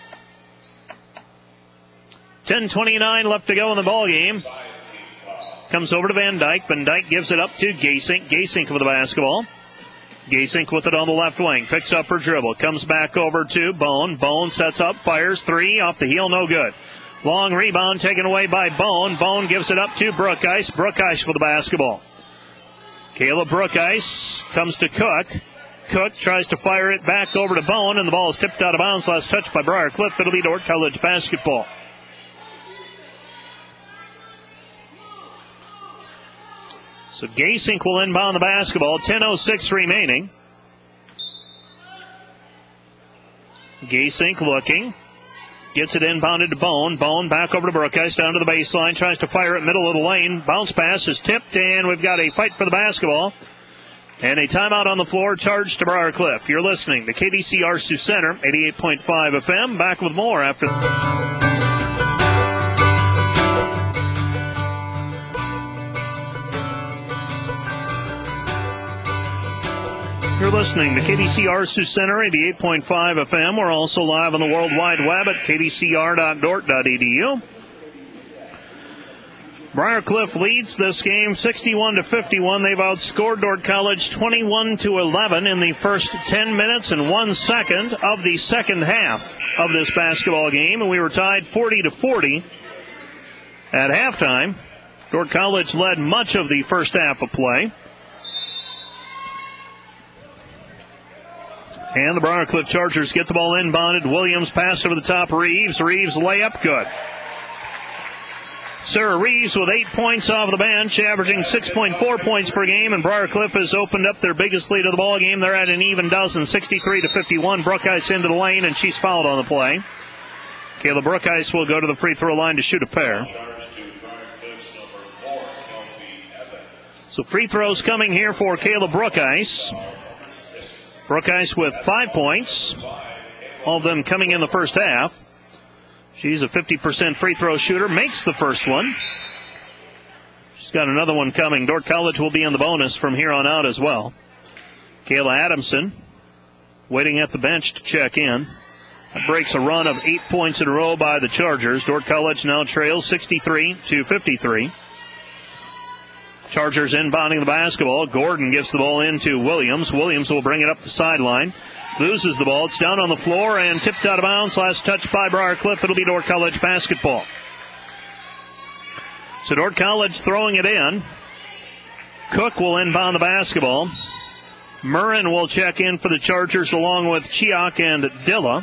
S1: 10:29 left to go in the ball game. Comes over to Van Dyke. Van Dyke gives it up to Gasink. Gasink with the basketball. Gasink with it on the left wing. Picks up her dribble. Comes back over to Bone. Bone sets up, fires 3 off the heel, no good. Long rebound taken away by Bone. Bone gives it up to Brookice. Brookice with the basketball. Kayla Brookice comes to Cook. Cook tries to fire it back over to Bone, and the ball is tipped out of bounds. Last touch by Briar Cliff. It'll be Dordt College basketball. So Gasink will inbound the basketball. 10:06 remaining. Gasink looking. Gets it inbounded to Bone. Bone back over to Brookice, down to the baseline. Tries to fire it middle of the lane. Bounce pass is tipped, and we've got a fight for the basketball. And a timeout on the floor, charged to Briar Cliff. You're listening to KDCR Sioux Center, 88.5 FM. Back with more after... You're listening to KDCR Sioux Center, 88.5 FM. We're also live on the World Wide Web at kdcr.dort.edu. Briar Cliff leads this game 61-51. They've outscored Dordt College 21-11 in the first 10 minutes and 1 second of the second half of this basketball game. And we were tied 40-40 at halftime. Dordt College led much of the first half of play. And the Briar Cliff Chargers get the ball inbounded. Williams pass over the top. Reeves layup good. Sarah Reeves with 8 points off the bench, averaging 6.4 points per game, and Briar Cliff has opened up their biggest lead of the ball game. They're at an even dozen, 63-51. Brookice into the lane, and she's fouled on the play. Kayla Brookice will go to the free throw line to shoot a pair. So free throws coming here for Kayla Brookice. Brookice with 5 points, all of them coming in the first half. She's a 50% free throw shooter, makes the first one. She's got another one coming. Dordt College will be in the bonus from here on out as well. Kayla Adamson waiting at the bench to check in. That breaks a run of 8 points in a row by the Chargers. Dordt College now trails 63-53. Chargers inbounding the basketball. Gordon gives the ball into Williams. Williams will bring it up the sideline. Loses the ball. It's down on the floor and tipped out of bounds. Last touch by Briar Cliff. It'll be Dordt College basketball. So Dordt College throwing it in. Cook will inbound the basketball. Murrin will check in for the Chargers along with Chiak and Dilla.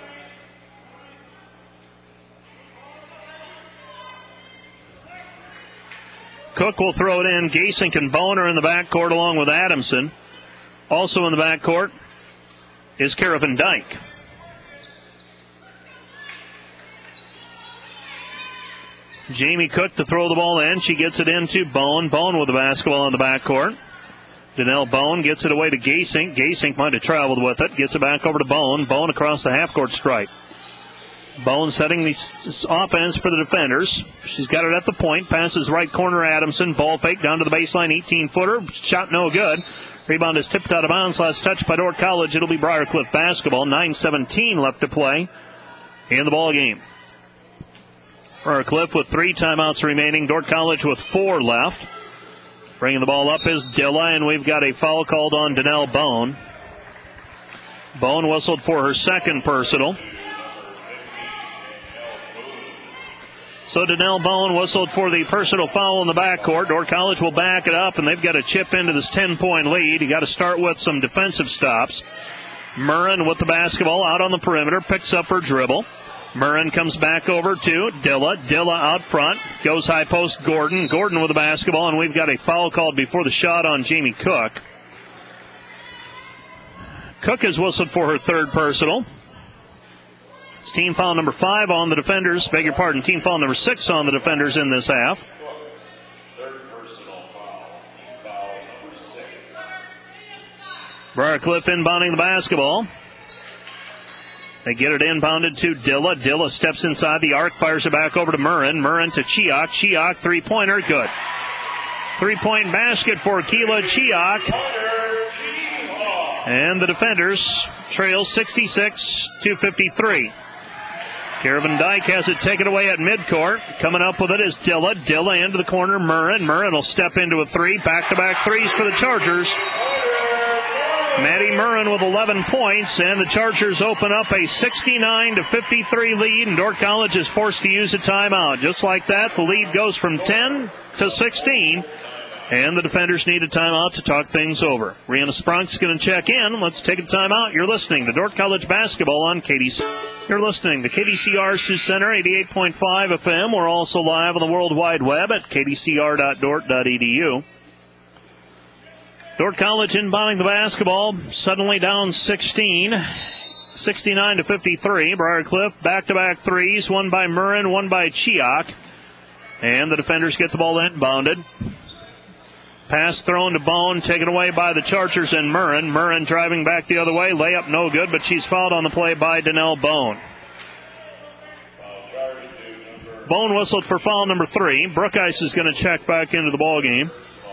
S1: Cook will throw it in. Gasink and Boner in the backcourt along with Adamson. Also in the backcourt is Kara Van Dyke. Jamie Cook to throw the ball in. She gets it into Bone. Bone with the basketball in the backcourt. Danelle Bone gets it away to Gasink. Gasink might have traveled with it. Gets it back over to Bone. Bone across the half-court stripe. Bone setting the offense for the defenders. She's got it at the point. Passes right corner Adamson. Ball fake down to the baseline. 18-footer. Shot no good. Rebound is tipped out of bounds. Last touch by Dordt College. It'll be Briar Cliff basketball. 9:17 left to play in the ball game. Briar Cliff with 3 timeouts remaining. Dordt College with 4 left. Bringing the ball up is Dilla, and we've got a foul called on Danelle Bone. Bone whistled for her second personal. So Danelle Bone whistled for the personal foul in the backcourt. Dordt College will back it up, and they've got to chip into this 10-point lead. You got to start with some defensive stops. Murrin with the basketball out on the perimeter, picks up her dribble. Murrin comes back over to Dilla. Dilla out front, goes high post Gordon. Gordon with the basketball, and we've got a foul called before the shot on Jamie Cook. Cook has whistled for her third personal. It's team foul number 5 on the defenders. Beg your pardon, team foul number 6 on the defenders in this half.
S3: Third personal foul, team foul number 6.
S1: Briarcliff inbounding the basketball. They get it inbounded to Dilla. Dilla steps inside the arc, fires it back over to Murrin. Murrin to Chiak. Chiak, three-pointer, good. 3-point basket for Keela Chiak. And the defenders trail 66-53. Caravan Dyke has it taken away at midcourt. Coming up with it is Dilla. Dilla into the corner. Murrin. Murrin will step into a three. Back-to-back threes for the Chargers. Maddie Murrin with 11 points, and the Chargers open up a 69-53 lead, and Dordt College is forced to use a timeout. Just like that, the lead goes from 10 to 16, and the defenders need a timeout to talk things over. Rihanna Sprunk's going to check in. Let's take a timeout. You're listening to Dordt College basketball on KDC. You're listening to KDCR Sioux Center, 88.5 FM. We're also live on the World Wide Web at kdcr.dort.edu. Dordt College inbounding the basketball, suddenly down 16, 69-53. Briarcliff back-to-back threes, one by Murrin, one by Chiak. And the defenders get the ball inbounded. Pass thrown to Bone, taken away by the Chargers and Murrin. Murrin driving back the other way, layup no good, but she's fouled on the play by Danelle Bone. Bone whistled for foul number 3. Brookice is going to check back into the ball game.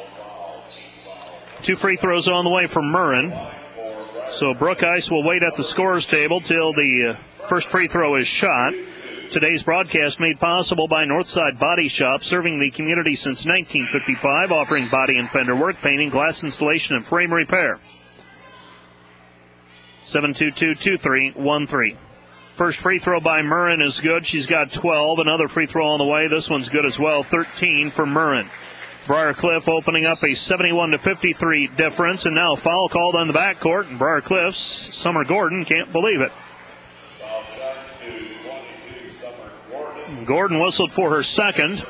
S1: 2 free throws on the way from Murrin. So Brookice will wait at the scorer's table till the first free throw is shot. Today's broadcast made possible by Northside Body Shop, serving the community since 1955, offering body and fender work, painting, glass installation, and frame repair. 722-2313. First free throw by Murrin is good. She's got 12. Another free throw on the way. This one's good as well. 13 for Murrin. Briarcliff opening up a 71-53 difference, and now foul called on the backcourt, and Briarcliff's Summer Gordon can't believe it. Gordon whistled for her second.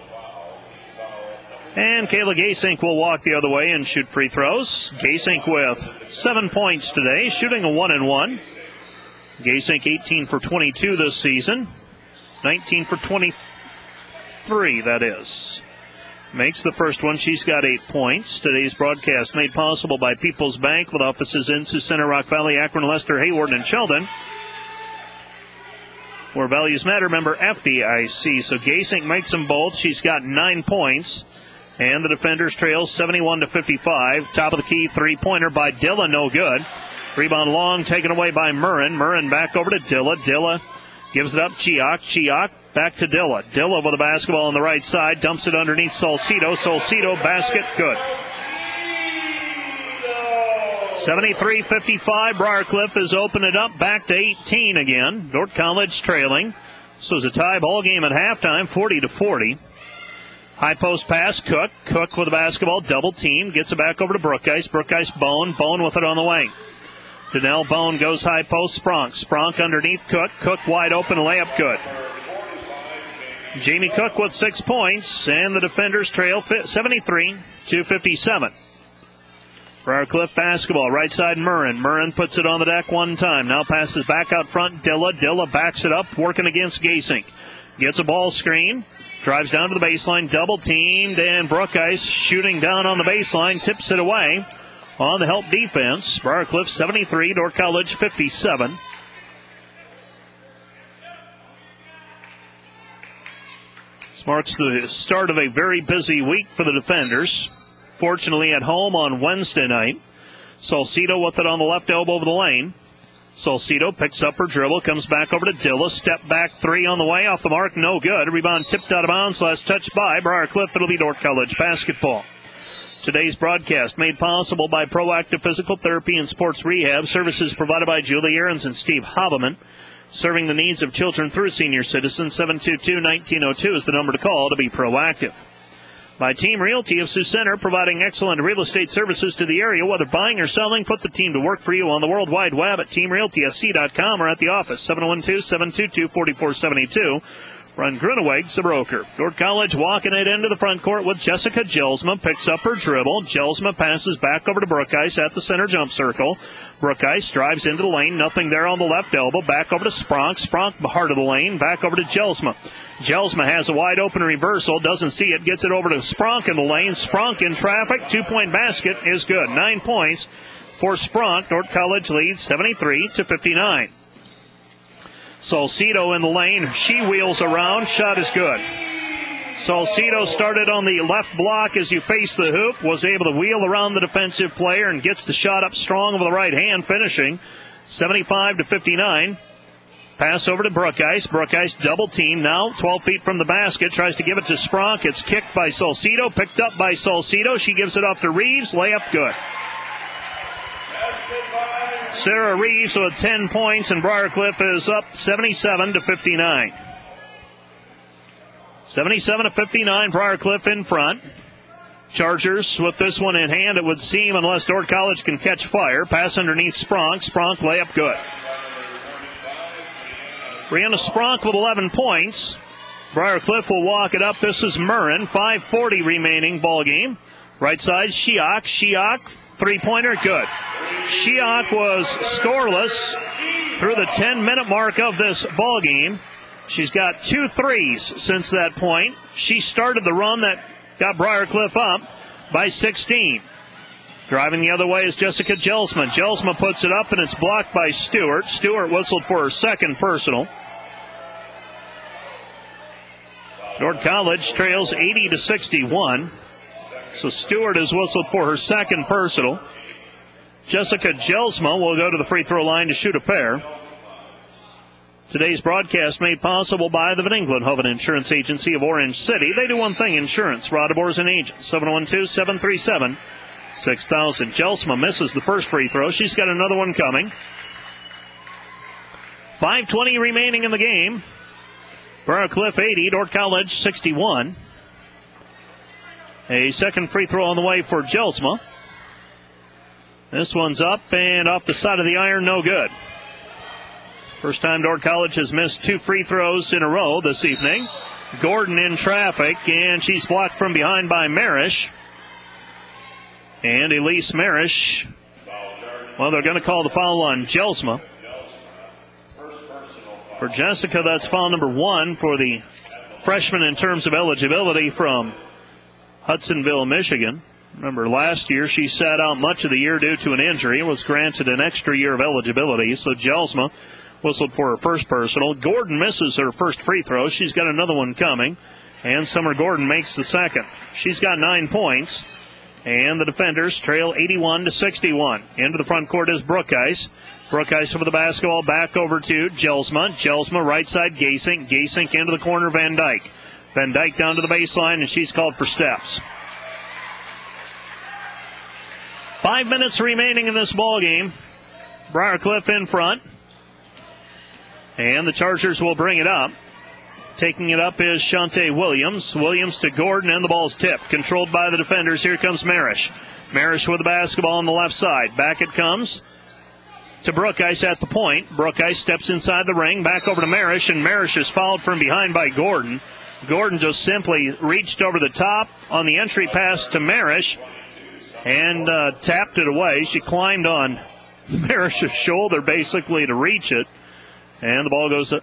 S1: And Kayla Gasink will walk the other way and shoot free throws. Gasink with 7 points today, shooting a 1-and-1. Gasink 18 for 22 this season. 19 for 23, that is. Makes the first one. She's got 8 points. Today's broadcast made possible by People's Bank with offices in Sioux Center, Rock Valley, Akron, Lester, Hayward, and Sheldon. Where values matter, member FDIC. So Gasink makes them both. She's got 9 points. And the defenders trail 71-55. Top of the key three-pointer by Dilla, no good. Rebound long, taken away by Murrin. Murrin back over to Dilla. Dilla gives it up. Chiak back to Dilla. Dilla with the basketball on the right side. Dumps it underneath Salcido. Salcido, basket, good. 73-55. Briarcliff has opened it up back to 18 again. Dordt College trailing. This was a tie ball game at halftime, 40-40. High post pass, Cook. Cook with the basketball, double team. Gets it back over to Brookice. Brookice, Bone. Bone with it on the wing. Danelle Bone goes high post, Spronk. Spronk underneath Cook. Cook wide open, layup good. Jamie Cook with 6 points, and the defenders trail 73-57. Briarcliff basketball, right side Murrin. Murrin puts it on the deck one time. Now passes back out front, Dilla. Dilla backs it up, working against Gasink. Gets a ball screen, drives down to the baseline, double teamed, and Brookice shooting down on the baseline, tips it away on the help defense. Briarcliff 73, Dordt College 57. This marks the start of a very busy week for the defenders. Fortunately at home on Wednesday night. Salcido with it on the left elbow of the lane. Salcido picks up her dribble, comes back over to Dilla. Step back three on the way, off the mark, no good. Rebound tipped out of bounds, last touch by Briarcliff. It'll be Dordt College basketball. Today's broadcast made possible by Proactive Physical Therapy and Sports Rehab. Services provided by Julie Ahrens and Steve Haberman. serving the needs of children through senior citizens. 722-1902 is the number to call to be proactive. By Team Realty of Sioux Center, providing excellent real estate services to the area. Whether buying or selling, put the team to work for you on the World Wide Web at teamrealtysc.com or at the office, 712-722-4472. Ron Gruneweg's the broker. Dordt College walking it into the front court with Jessica Gelsma. Picks up her dribble. Gelsma passes back over to Brookice at the center jump circle. Brookice drives into the lane. Nothing there on the left elbow. Back over to Spronk. Spronk, heart of the lane. Back over to Gelsma. Gelsma has a wide open reversal. Doesn't see it. Gets it over to Spronk in the lane. Spronk in traffic. 2-point basket is good. 9 points for Spronk. Dordt College leads 73-59. Salcido in the lane. She wheels around. Shot is good. Salcido started on the left block as you face the hoop. Was able to wheel around the defensive player and gets the shot up strong with the right hand, finishing 75-59. Pass over to Brookice. Brookice double team now. 12 feet from the basket. Tries to give it to Spronk. It's kicked by Salcido. Picked up by Salcido. She gives it off to Reeves. Layup good. Sarah Reeves with 10 points, and Briarcliff is up 77-59. 77-59, Briarcliff in front. Chargers with this one in hand, it would seem, unless Dordt College can catch fire. Pass underneath Spronk. Spronk layup good. Brianna Spronk with 11 points. Briarcliff will walk it up. This is Murrin. 5:40 remaining ball game. Right side, Shiok. Shiok, three-pointer, good. Shiok was scoreless through the 10-minute mark of this ball game. She's got 2 threes since that point. She started the run that got Briarcliff up by 16. Driving the other way is Jessica Gelsma. Gelsma puts it up, and it's blocked by Stewart. Stewart whistled for her second personal. Dordt College trails 80-61. So Stewart has whistled for her second personal. Jessica Gelsma will go to the free throw line to shoot a pair. Today's broadcast made possible by the Van Englenhoven Insurance Agency of Orange City. They do one thing, insurance. Rodabors and agents. 712-737-6000. Gelsma misses the first free throw. She's got another one coming. 5:20 remaining in the game. Briarcliff 80, Dordt College 61. A second free throw on the way for Gelsma. This one's up and off the side of the iron, no good. First time Dordt College has missed 2 free throws in a row this evening. Gordon in traffic, and she's blocked from behind by Marish. And Elise Marish, well, they're going to call the foul on Gelsma. For Jessica, that's foul number 1 for the freshman in terms of eligibility from Hudsonville, Michigan. Remember, last year she sat out much of the year due to an injury and was granted an extra year of eligibility. So Gelsma whistled for her first personal. Gordon misses her first free throw. She's got another one coming. And Summer Gordon makes the second. She's got 9 points. And the defenders trail 81-61. Into the front court is Brookice. Brookice over the basketball, back over to Gelsma. Gelsma right side, Gasink. Gasink into the corner, Van Dyke. Van Dyke down to the baseline, and she's called for steps. 5 minutes remaining in this ball game. Briarcliff in front. And the Chargers will bring it up. Taking it up is Shantae Williams. Williams to Gordon, and the ball's tipped. Controlled by the defenders. Here comes Marish. Marish with the basketball on the left side. Back it comes to Brookice at the point. Brookice steps inside the ring. Back over to Marish, and Marish is fouled from behind by Gordon. Gordon just simply reached over the top on the entry pass to Marish and tapped it away. She climbed on Marish's shoulder basically to reach it. And the ball goes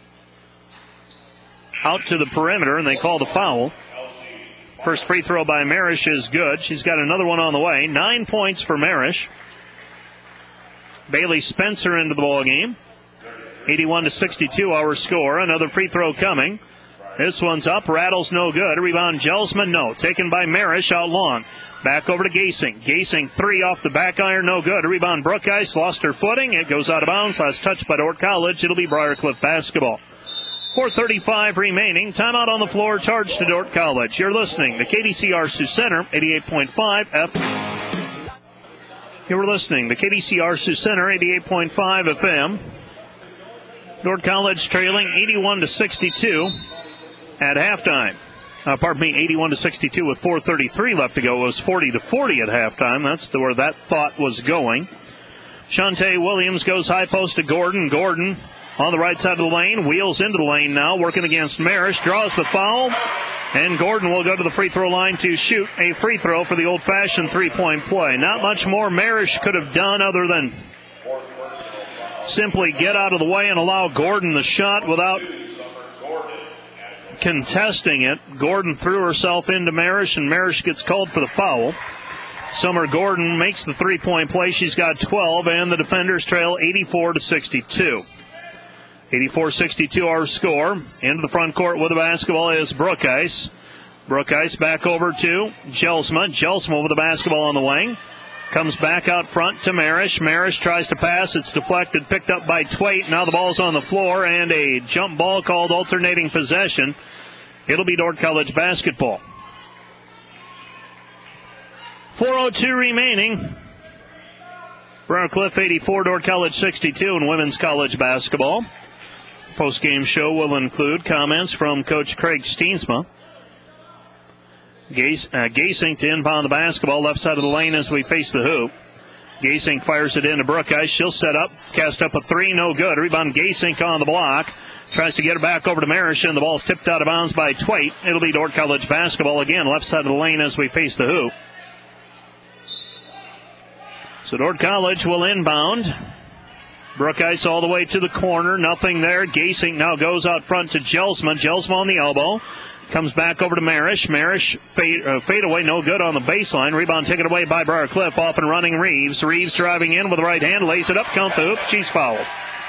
S1: out to the perimeter, and they call the foul. First free throw by Marish is good. She's got another one on the way. 9 points for Marish. Bailey Spencer into the ball game. 81-62 our score. Another free throw coming. This one's up. Rattles no good. Rebound Gelsma, no. Taken by Marish out long. Back over to Gasink. Gasink 3 off the back iron, no good. Rebound Brookice, lost her footing. It goes out of bounds. Last touch by Dordt College. It'll be Briarcliff basketball. 4:35 remaining. Timeout on the floor. Charge to Dordt College. You're listening to KDCR Sioux Center, 88.5 FM. You're listening to KDCR Sioux Center, 88.5 FM. Dordt College trailing 81-62 at halftime. 81-62 with 4:33 left to go. It was 40-40 at halftime. That's where that thought was going. Shantae Williams goes high post to Gordon. Gordon on the right side of the lane, wheels into the lane now, working against Marish, draws the foul, and Gordon will go to the free throw line to shoot a free throw for the old-fashioned three-point play. Not much more Marish could have done other than simply get out of the way and allow Gordon the shot without contesting it. Gordon threw herself into Marish, and Marish gets called for the foul. Summer Gordon makes the three-point play. She's got 12, and the defenders trail 84-62. 84-62 our score. Into the front court with the basketball is Brookice. Brookice back over to Jelsma. Jelsma with the basketball on the wing. Comes back out front to Marish. Marish tries to pass. It's deflected, picked up by Twait. Now the ball's on the floor, and a jump ball called alternating possession. It'll be Dordt College basketball. 4:02 remaining. Briarcliff 84, Dordt College 62 in women's college basketball. Post-game show will include comments from Coach Craig Steensma. Gasink to inbound the basketball left side of the lane as we face the hoop. Gasink fires it into Brookice. She'll set up, cast up a three, no good. Rebound Gasink on the block. Tries to get it back over to Marish, and the ball's tipped out of bounds by Twait. It'll be Dordt College basketball again, left side of the lane as we face the hoop. So Dordt College will inbound. Brookice all the way to the corner. Nothing there. Gasink now goes out front to Jelsma. Jelsma on the elbow. Comes back over to Marish. Marish fade away, no good on the baseline. Rebound taken away by Briarcliff. Off and running Reeves. Reeves driving in with the right hand. Lays it up, count the hoop. She's fouled.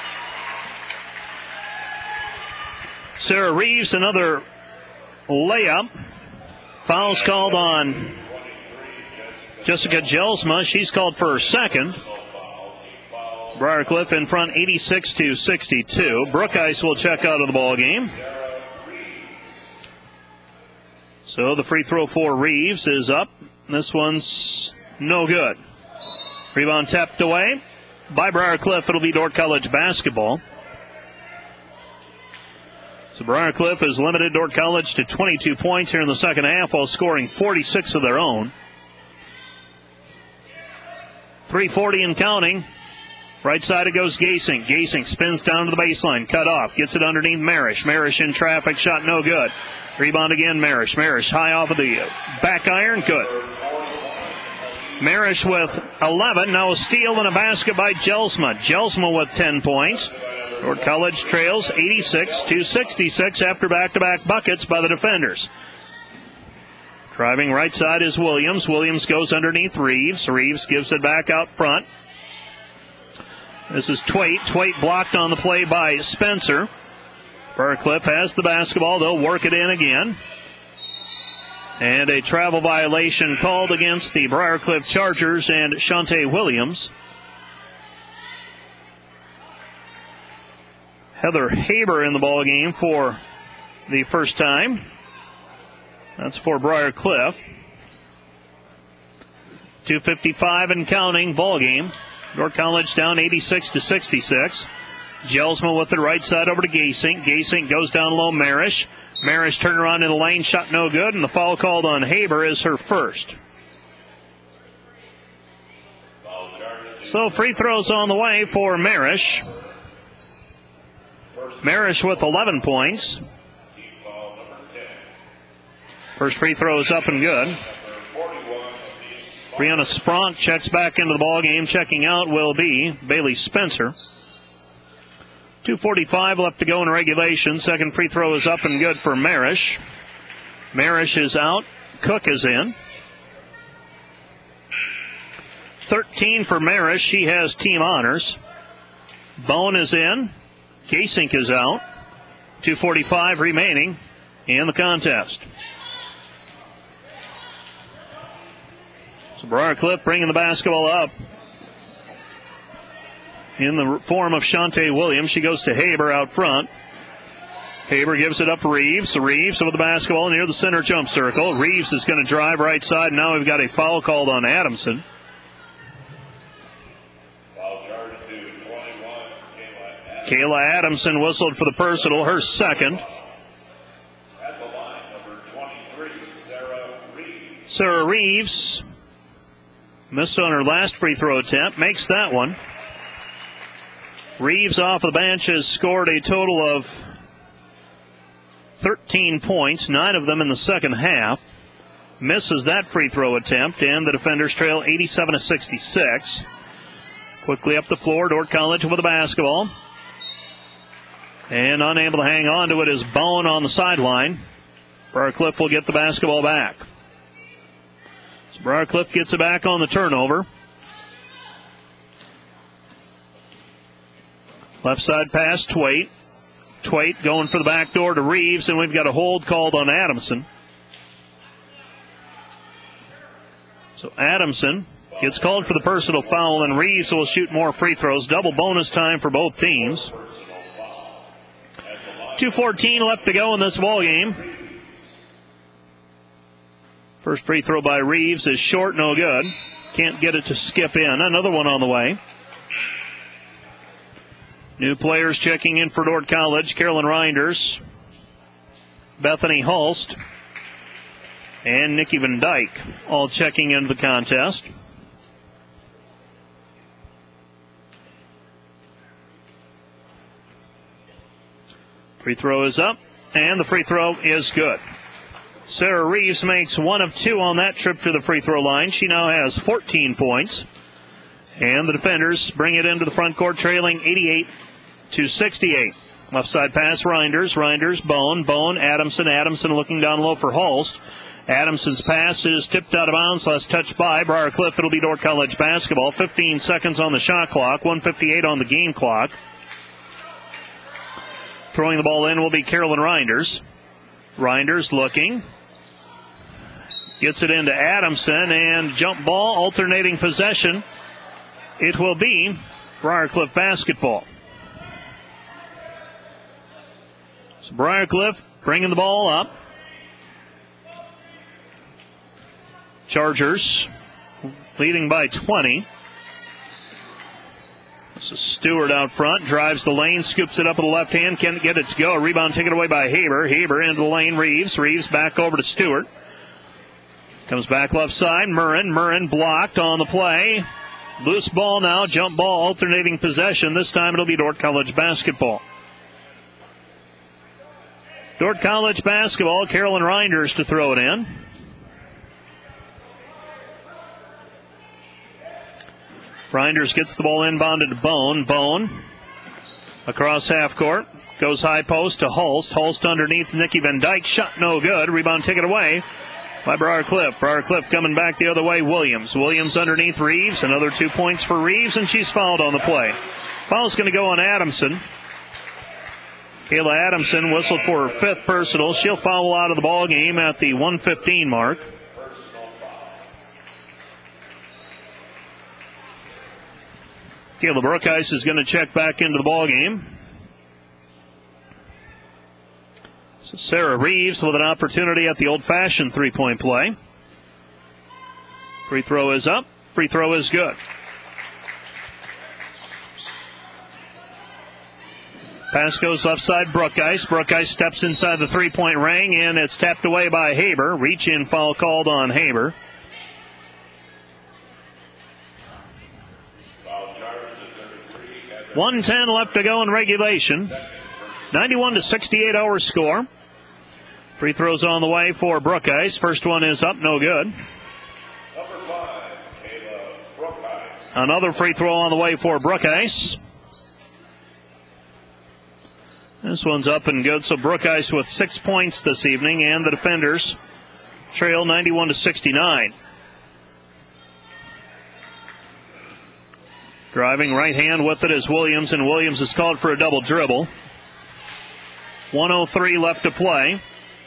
S1: Sarah Reeves, another layup. Foul's called on Jessica Jelsma. She's called for her second. Briarcliff in front 86-62. Brookice will check out of the ball game. So the free throw for Reeves is up. This one's no good. Rebound tapped away by Briarcliff. It'll be Dordt College basketball. So Briarcliff has limited Dordt College to 22 points here in the second half while scoring 46 of their own. 3:40 and counting. Right side it goes Gasink. Gasink spins down to the baseline. Cut off. Gets it underneath Marish. Marish in traffic. Shot no good. Rebound again Marish. Marish high off of the back iron. Good. Marish with 11. Now a steal and a basket by Jelsma. Jelsma with 10 points. Dordt College trails 86-66 after back-to-back buckets by the defenders. Driving right side is Williams. Williams goes underneath Reeves. Reeves gives it back out front. This is Twait. Twait blocked on the play by Spencer. Briarcliff has the basketball. They'll work it in again. And a travel violation called against the Briarcliff Chargers and Shantae Williams. Heather Haber in the ball game for the first time. That's for Briarcliff. 2:55 and counting ball game. Dordt College down 86-66. Jelsma with the right side over to Gasink. Gasink goes down low Marish. Marish turned around in the lane, shot no good, and the foul called on Haber is her first. So free throws on the way for Marish. Marish with 11 points. First free throw is up and good. Brianna Spronk checks back into the ball game. Checking out will be Bailey Spencer. 2:45 left to go in regulation. Second free throw is up and good for Marish. Marish is out. Cook is in. 13 for Marish. She has team honors. Bone is in. Gasink is out. 2:45 remaining in the contest. So Briarcliff bringing the basketball up in the form of Shantae Williams. She goes to Haber out front. Haber gives it up Reeves. Reeves with the basketball near the center jump circle. Reeves is going to drive right side. Now we've got a foul called on Adamson. Kayla Adamson whistled for the personal, her second.
S3: At the line, number 23, Sarah Reeves.
S1: Sarah Reeves missed on her last free throw attempt, makes that one. Reeves off the bench has scored a total of 13 points, 9 of them in the second half. Misses that free throw attempt, and the defenders trail 87-66. Quickly up the floor, Dordt College with the basketball. And unable to hang on to it is Bone on the sideline. Briarcliff will get the basketball back. So Briarcliff gets it back on the turnover. Left side pass, Twait. Twait going for the back door to Reeves, and we've got a hold called on Adamson. So Adamson gets called for the personal foul, and Reeves will shoot more free throws. Double bonus time for both teams. 2:14 left to go in this ball game. First free throw by Reeves is short, no good. Can't get it to skip in. Another one on the way. New players checking in for Dordt College. Carolyn Reinders, Bethany Hulst, and Nikki Van Dyke all checking into the contest. Free throw is up, and the free throw is good. Sarah Reeves makes 1 of 2 on that trip to the free throw line. She now has 14 points. And the defenders bring it into the front court, trailing 88-68. Left side pass, Reinders. Reinders, Bone, Adamson. Adamson looking down low for Hulst. Adamson's pass is tipped out of bounds. Last touch by Briarcliff. It'll be Dordt College basketball. 15 seconds on the shot clock. 1:58 on the game clock. Throwing the ball in will be Carolyn Reinders. Reinders looking. Gets it into Adamson, and jump ball, alternating possession. It will be Briarcliff basketball. So Briarcliff bringing the ball up. Chargers leading by 20. This is Stewart out front, drives the lane, scoops it up with the left hand, can't get it to go. A rebound taken away by Haber. Haber into the lane, Reeves back over to Stewart. Comes back left side, Murrin blocked on the play. Loose ball now, jump ball, alternating possession. This time it'll be Dordt College basketball. Dordt College basketball, Carolyn Reinders to throw it in. Reinders gets the ball inbounded to Bone. Bone across half court. Goes high post to Hulst. Hulst underneath Nikki Van Dyke. Shot no good. Rebound taken away by Briarcliff. Briarcliff coming back the other way. Williams underneath Reeves. Another 2 points for Reeves, and she's fouled on the play. Foul's going to go on Adamson. Kayla Adamson whistled for her 5th personal. She'll foul out of the ball game at the 1:15 mark. Kayla Brookice is going to check back into the ball game. So Sarah Reeves with an opportunity at the old-fashioned three-point play. Free throw is up. Free throw is good. Pass goes left side, Brookice. Brookice steps inside the three-point ring, and it's tapped away by Haber. Reach-in foul called on Haber. 1:10 left to go in regulation. 91-68 our score. Free throws on the way for Brookice. First one is up, no good.
S3: Number 5, Kayla Brookice.
S1: Another free throw on the way for Brookice. This one's up and good. So Brookice with 6 points this evening, and the defenders trail 91-69. Driving right hand with it is Williams, and Williams is called for a double dribble. 1:03 left to play.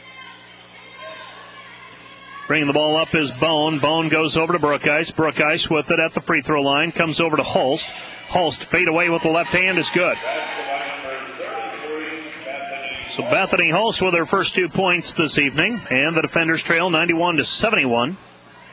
S1: Bringing the ball up is Bone. Bone goes over to Brookice. Brookice with it at the free throw line. Comes over to Hulst. Hulst fade away with the left hand is good. So Bethany Hulst with her first 2 points this evening. And the defenders trail 91-71.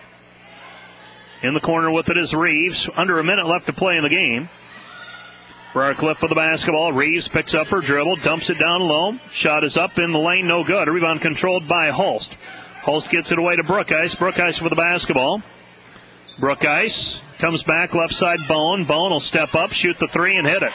S1: In the corner with it is Reeves. Under a minute left to play in the game. Briarcliff with the basketball. Reeves picks up her dribble, dumps it down low. Shot is up in the lane, no good. Rebound controlled by Holst. Holst gets it away to Brookice. Brookice with the basketball. Brookice comes back left side. Bone will step up, shoot the three, and hit it.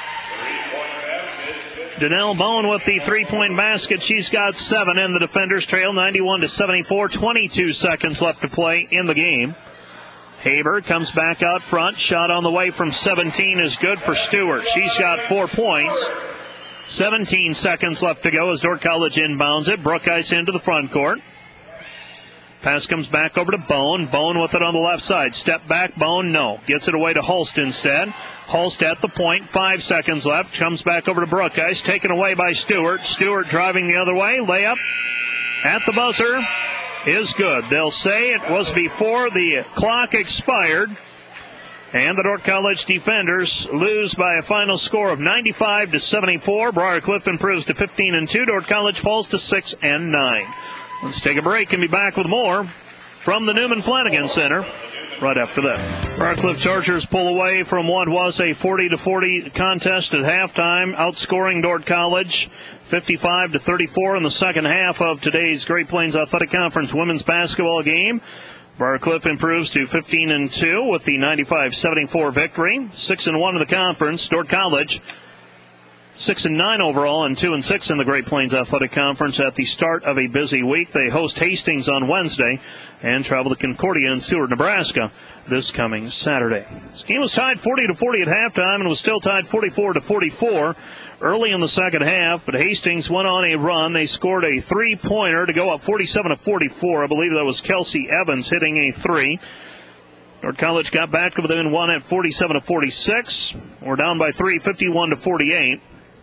S1: Danelle Bone with the three-point basket. She's got 7, and the defenders trail 91-74. 22 seconds left to play in the game. Haber comes back out front. Shot on the way from 17 is good for Stewart. She's got 4 points. 17 seconds left to go as Dordt College inbounds it. Brookice into the front court. Pass comes back over to Bone. Bone with it on the left side. Step back, Bone, no. Gets it away to Holst instead. Holst at the point. 5 seconds left. Comes back over to Brookice. Taken away by Stewart. Stewart driving the other way. Layup at the buzzer is good. They'll say it was before the clock expired. And the Dordt College defenders lose by a final score of 95-74. Briarcliff improves to 15-2. Dordt College falls to 6-9. Let's take a break and be back with more from the Newman Flanagan Center right after that. Briarcliff Chargers pull away from what was a 40-40 contest at halftime, outscoring Dordt College 55-34 in the second half of today's Great Plains Athletic Conference women's basketball game. Briarcliff improves to 15-2 with the 95-74 victory. 6-1 in the conference. Dordt College 6-9 overall and 2-6 in the Great Plains Athletic Conference at the start of a busy week. They host Hastings on Wednesday and travel to Concordia in Seward, Nebraska this coming Saturday. This game was tied 40-40 at halftime and was still tied 44-44 early in the second half, but Hastings went on a run. They scored a three-pointer to go up 47-44. I believe that was Kelsey Evans hitting a three. Dordt College got back to within one at 47-46. We're down by 3, 51-48.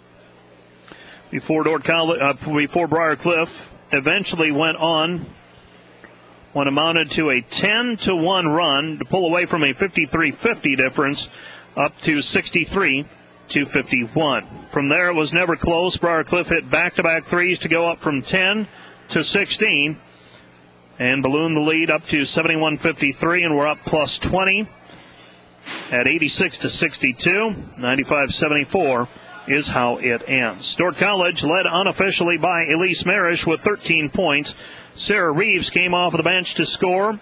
S1: Before Briarcliff eventually went on what amounted to a 10-1 run to pull away from a 53-50 difference up to 63-51. From there, it was never close. Briarcliff hit back-to-back threes to go up from 10 to 16 and balloon the lead up to 71-53, and we're up plus 20 at 86-62, 95-74. Is how it ends. Dordt College led unofficially by Elise Marish with 13 points. Sarah Reeves came off of the bench to score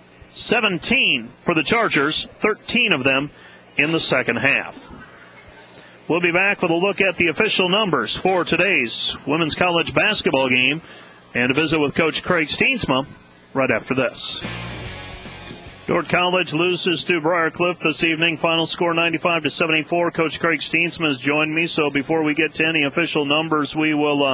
S1: 17 for the Chargers, 13 of them in the second half. We'll be back with a look at the official numbers for today's women's college basketball game and a visit with Coach Craig Steensma right after this. Dordt College loses to Briarcliff this evening. Final score 95-74. Coach Craig Steensma has joined me. So before we get to any official numbers, we will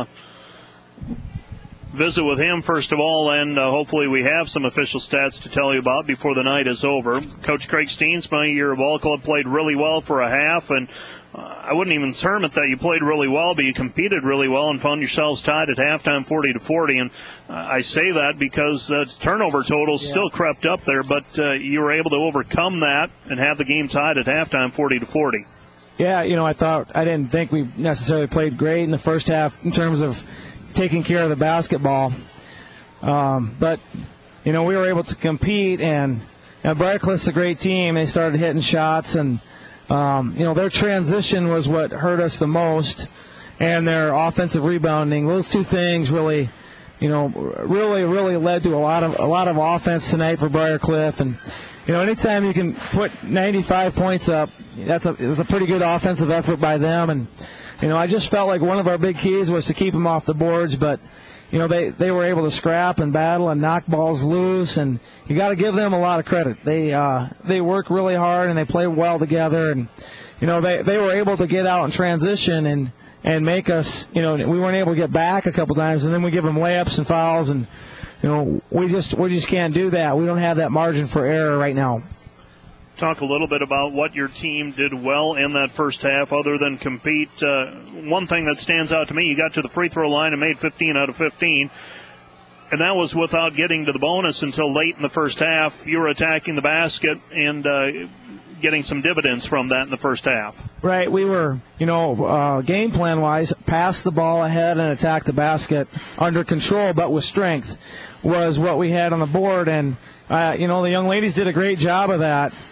S1: visit with him first of all, and hopefully we have some official stats to tell you about before the night is over. Coach Craig Steensma, your ball club played really well for a half, and I wouldn't even term it that you played really well, but you competed really well and found yourselves tied at halftime 40-40. And I say that because turnover totals still crept up there, but you were able to overcome that and have the game tied at halftime 40-40.
S2: Yeah, I didn't think we necessarily played great in the first half in terms of taking care of the basketball. But, we were able to compete, and Briarcliff's a great team. They started hitting shots, and their transition was what hurt us the most, and their offensive rebounding. Those two things really led to a lot of offense tonight for Briarcliff. And anytime you can put 95 points up, that's a pretty good offensive effort by them. And I just felt like one of our big keys was to keep them off the boards, but they were able to scrap and battle and knock balls loose, and you got to give them a lot of credit. They work really hard and they play well together, and they were able to get out in transition and make us. We weren't able to get back a couple times, and then we give them layups and fouls, and we just can't do that. We don't have that margin for error right now.
S1: Talk a little bit about what your team did well in that first half other than compete. One thing that stands out to me, you got to the free throw line and made 15 out of 15, and that was without getting to the bonus until late in the first half. You were attacking the basket and getting some dividends from that in the first half.
S2: Right. We were, game plan-wise, pass the ball ahead and attack the basket under control but with strength was what we had on the board, and, the young ladies did a great job of that.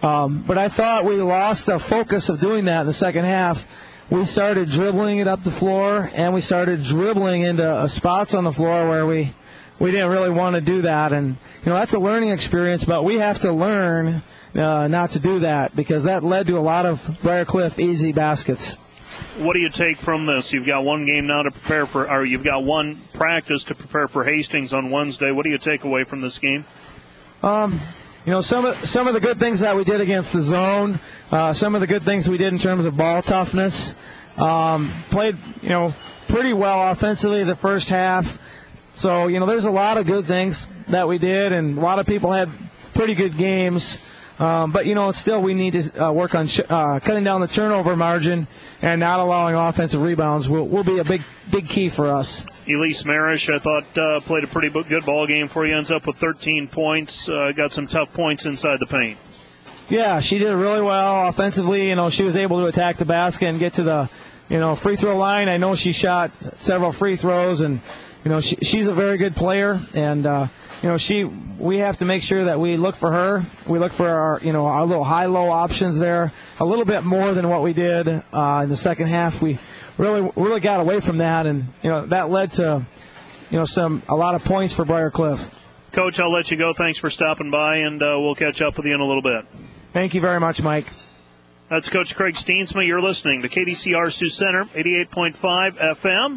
S2: But I thought we lost the focus of doing that in the second half. We started dribbling it up the floor, and we started dribbling into spots on the floor where we didn't really want to do that. And, that's a learning experience, but we have to learn not to do that, because that led to a lot of Briarcliff easy baskets.
S1: What do you take from this? You've got one game now to prepare for, or you've got one practice to prepare for Hastings on Wednesday. What do you take away from this game?
S2: Some of the good things that we did against the zone, some of the good things we did in terms of ball toughness, played, pretty well offensively the first half. So, there's a lot of good things that we did, and a lot of people had pretty good games. But, still we need to work on cutting down the turnover margin and not allowing offensive rebounds will be a big key for us.
S1: Elise Marish, I thought, played a pretty good ball game for you. Ends up with 13 points. Got some tough points inside the paint. Yeah,
S2: she did really well offensively. She was able to attack the basket and get to the, free throw line. I know she shot several free throws, and, she's a very good player. And, we have to make sure that we look for her. We look for our little high-low options there a little bit more than what we did in the second half. We really got away from that, and that led to a lot of points for Briarcliff.
S1: Coach, I'll let you go. Thanks for stopping by, and we'll catch up with you in a little bit.
S2: Thank you very much, Mike.
S1: That's Coach Craig Steensma. You're listening to KDCR Sioux Center, 88.5 FM.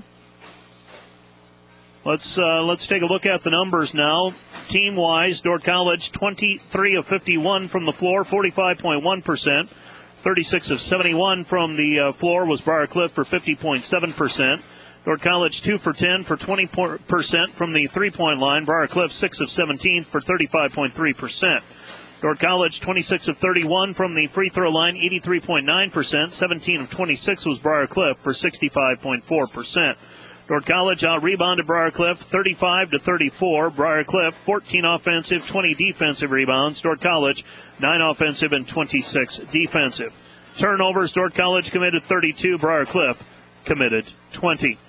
S1: Let's take a look at the numbers now. Team-wise, Dordt College 23 of 51 from the floor, 45.1%. 36 of 71 from the floor was Briarcliff for 50.7%. Dordt College 2 for 10 for 20% from the three-point line. Briarcliff 6 of 17 for 35.3%. Dordt College 26 of 31 from the free throw line, 83.9%. 17 of 26 was Briarcliff for 65.4%. Dordt College out-rebounded Briarcliff 35-34. Briarcliff 14 offensive, 20 defensive rebounds. Dordt College 9 offensive and 26 defensive. Turnovers, Dordt College committed 32. Briarcliff committed 20.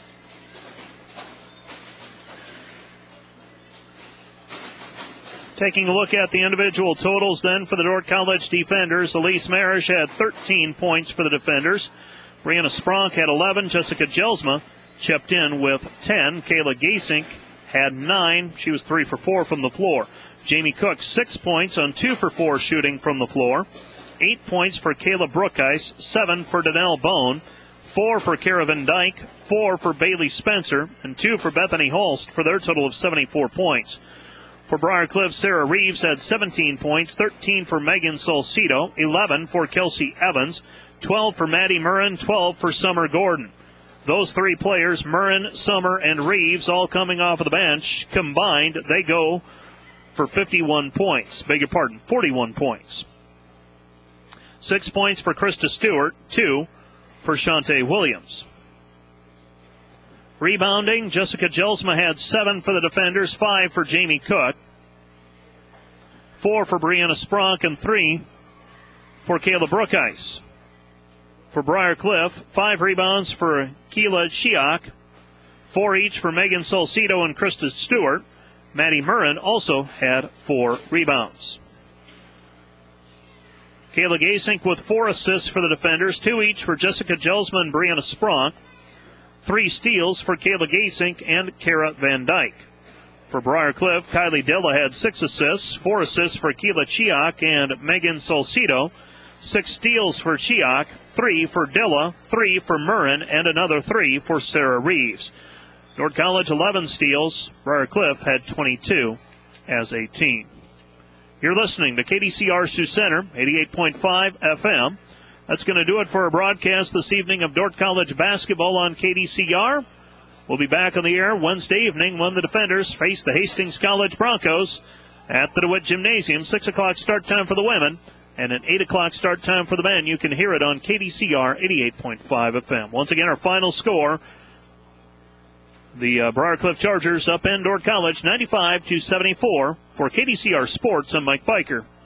S1: Taking a look at the individual totals then for the Dordt College defenders, Elise Marish had 13 points for the defenders. Brianna Spronk had 11. Jessica Jelsma chipped in with 10. Kayla Gasink had 9. She was 3 for 4 from the floor. Jamie Cook, 6 points on 2 for 4 shooting from the floor. 8 points for Kayla Brookice, 7 for Danelle Bone, 4 for Kara Van Dyke, 4 for Bailey Spencer, and 2 for Bethany Holst for their total of 74 points. For Briarcliff, Sarah Reeves had 17 points, 13 for Megan Solcito, 11 for Kelsey Evans, 12 for Maddie Murrin, 12 for Summer Gordon. Those three players, Murrin, Summer, and Reeves, all coming off of the bench, combined, they go for 41 points. 41 points. 6 points for Krista Stewart, 2 for Shantae Williams. Rebounding, Jessica Jelsma had 7 for the defenders, 5 for Jamie Cook, 4 for Brianna Spronk, and 3 for Kayla Brookice. For Briarcliff, 5 rebounds for Keela Chiak, 4 each for Megan Solcito and Krista Stewart. Maddie Murrin also had 4 rebounds. Kayla Gasink with 4 assists for the defenders, 2 each for Jessica Jelsma and Brianna Spronk. 3 steals for Kayla Gasink and Kara Van Dyke. For Briarcliff, Kylie Dilla had 6 assists, 4 assists for Keela Chiak and Megan Solcito. 6 steals for Chiak, 3 for Dilla, 3 for Murrin, and another 3 for Sarah Reeves. Dordt College 11 steals. Briarcliff had 22 as a team. You're listening to KDCR Sioux Center, 88.5 FM. That's going to do it for our broadcast this evening of Dordt College basketball on KDCR. We'll be back on the air Wednesday evening when the defenders face the Hastings College Broncos at the DeWitt Gymnasium. 6 o'clock start time for the women and an 8 o'clock start time for the men. You can hear it on KDCR 88.5 FM. Once again, our final score, the Briarcliff Chargers up in Dordt College 95-74. For KDCR Sports, I'm Mike Biker.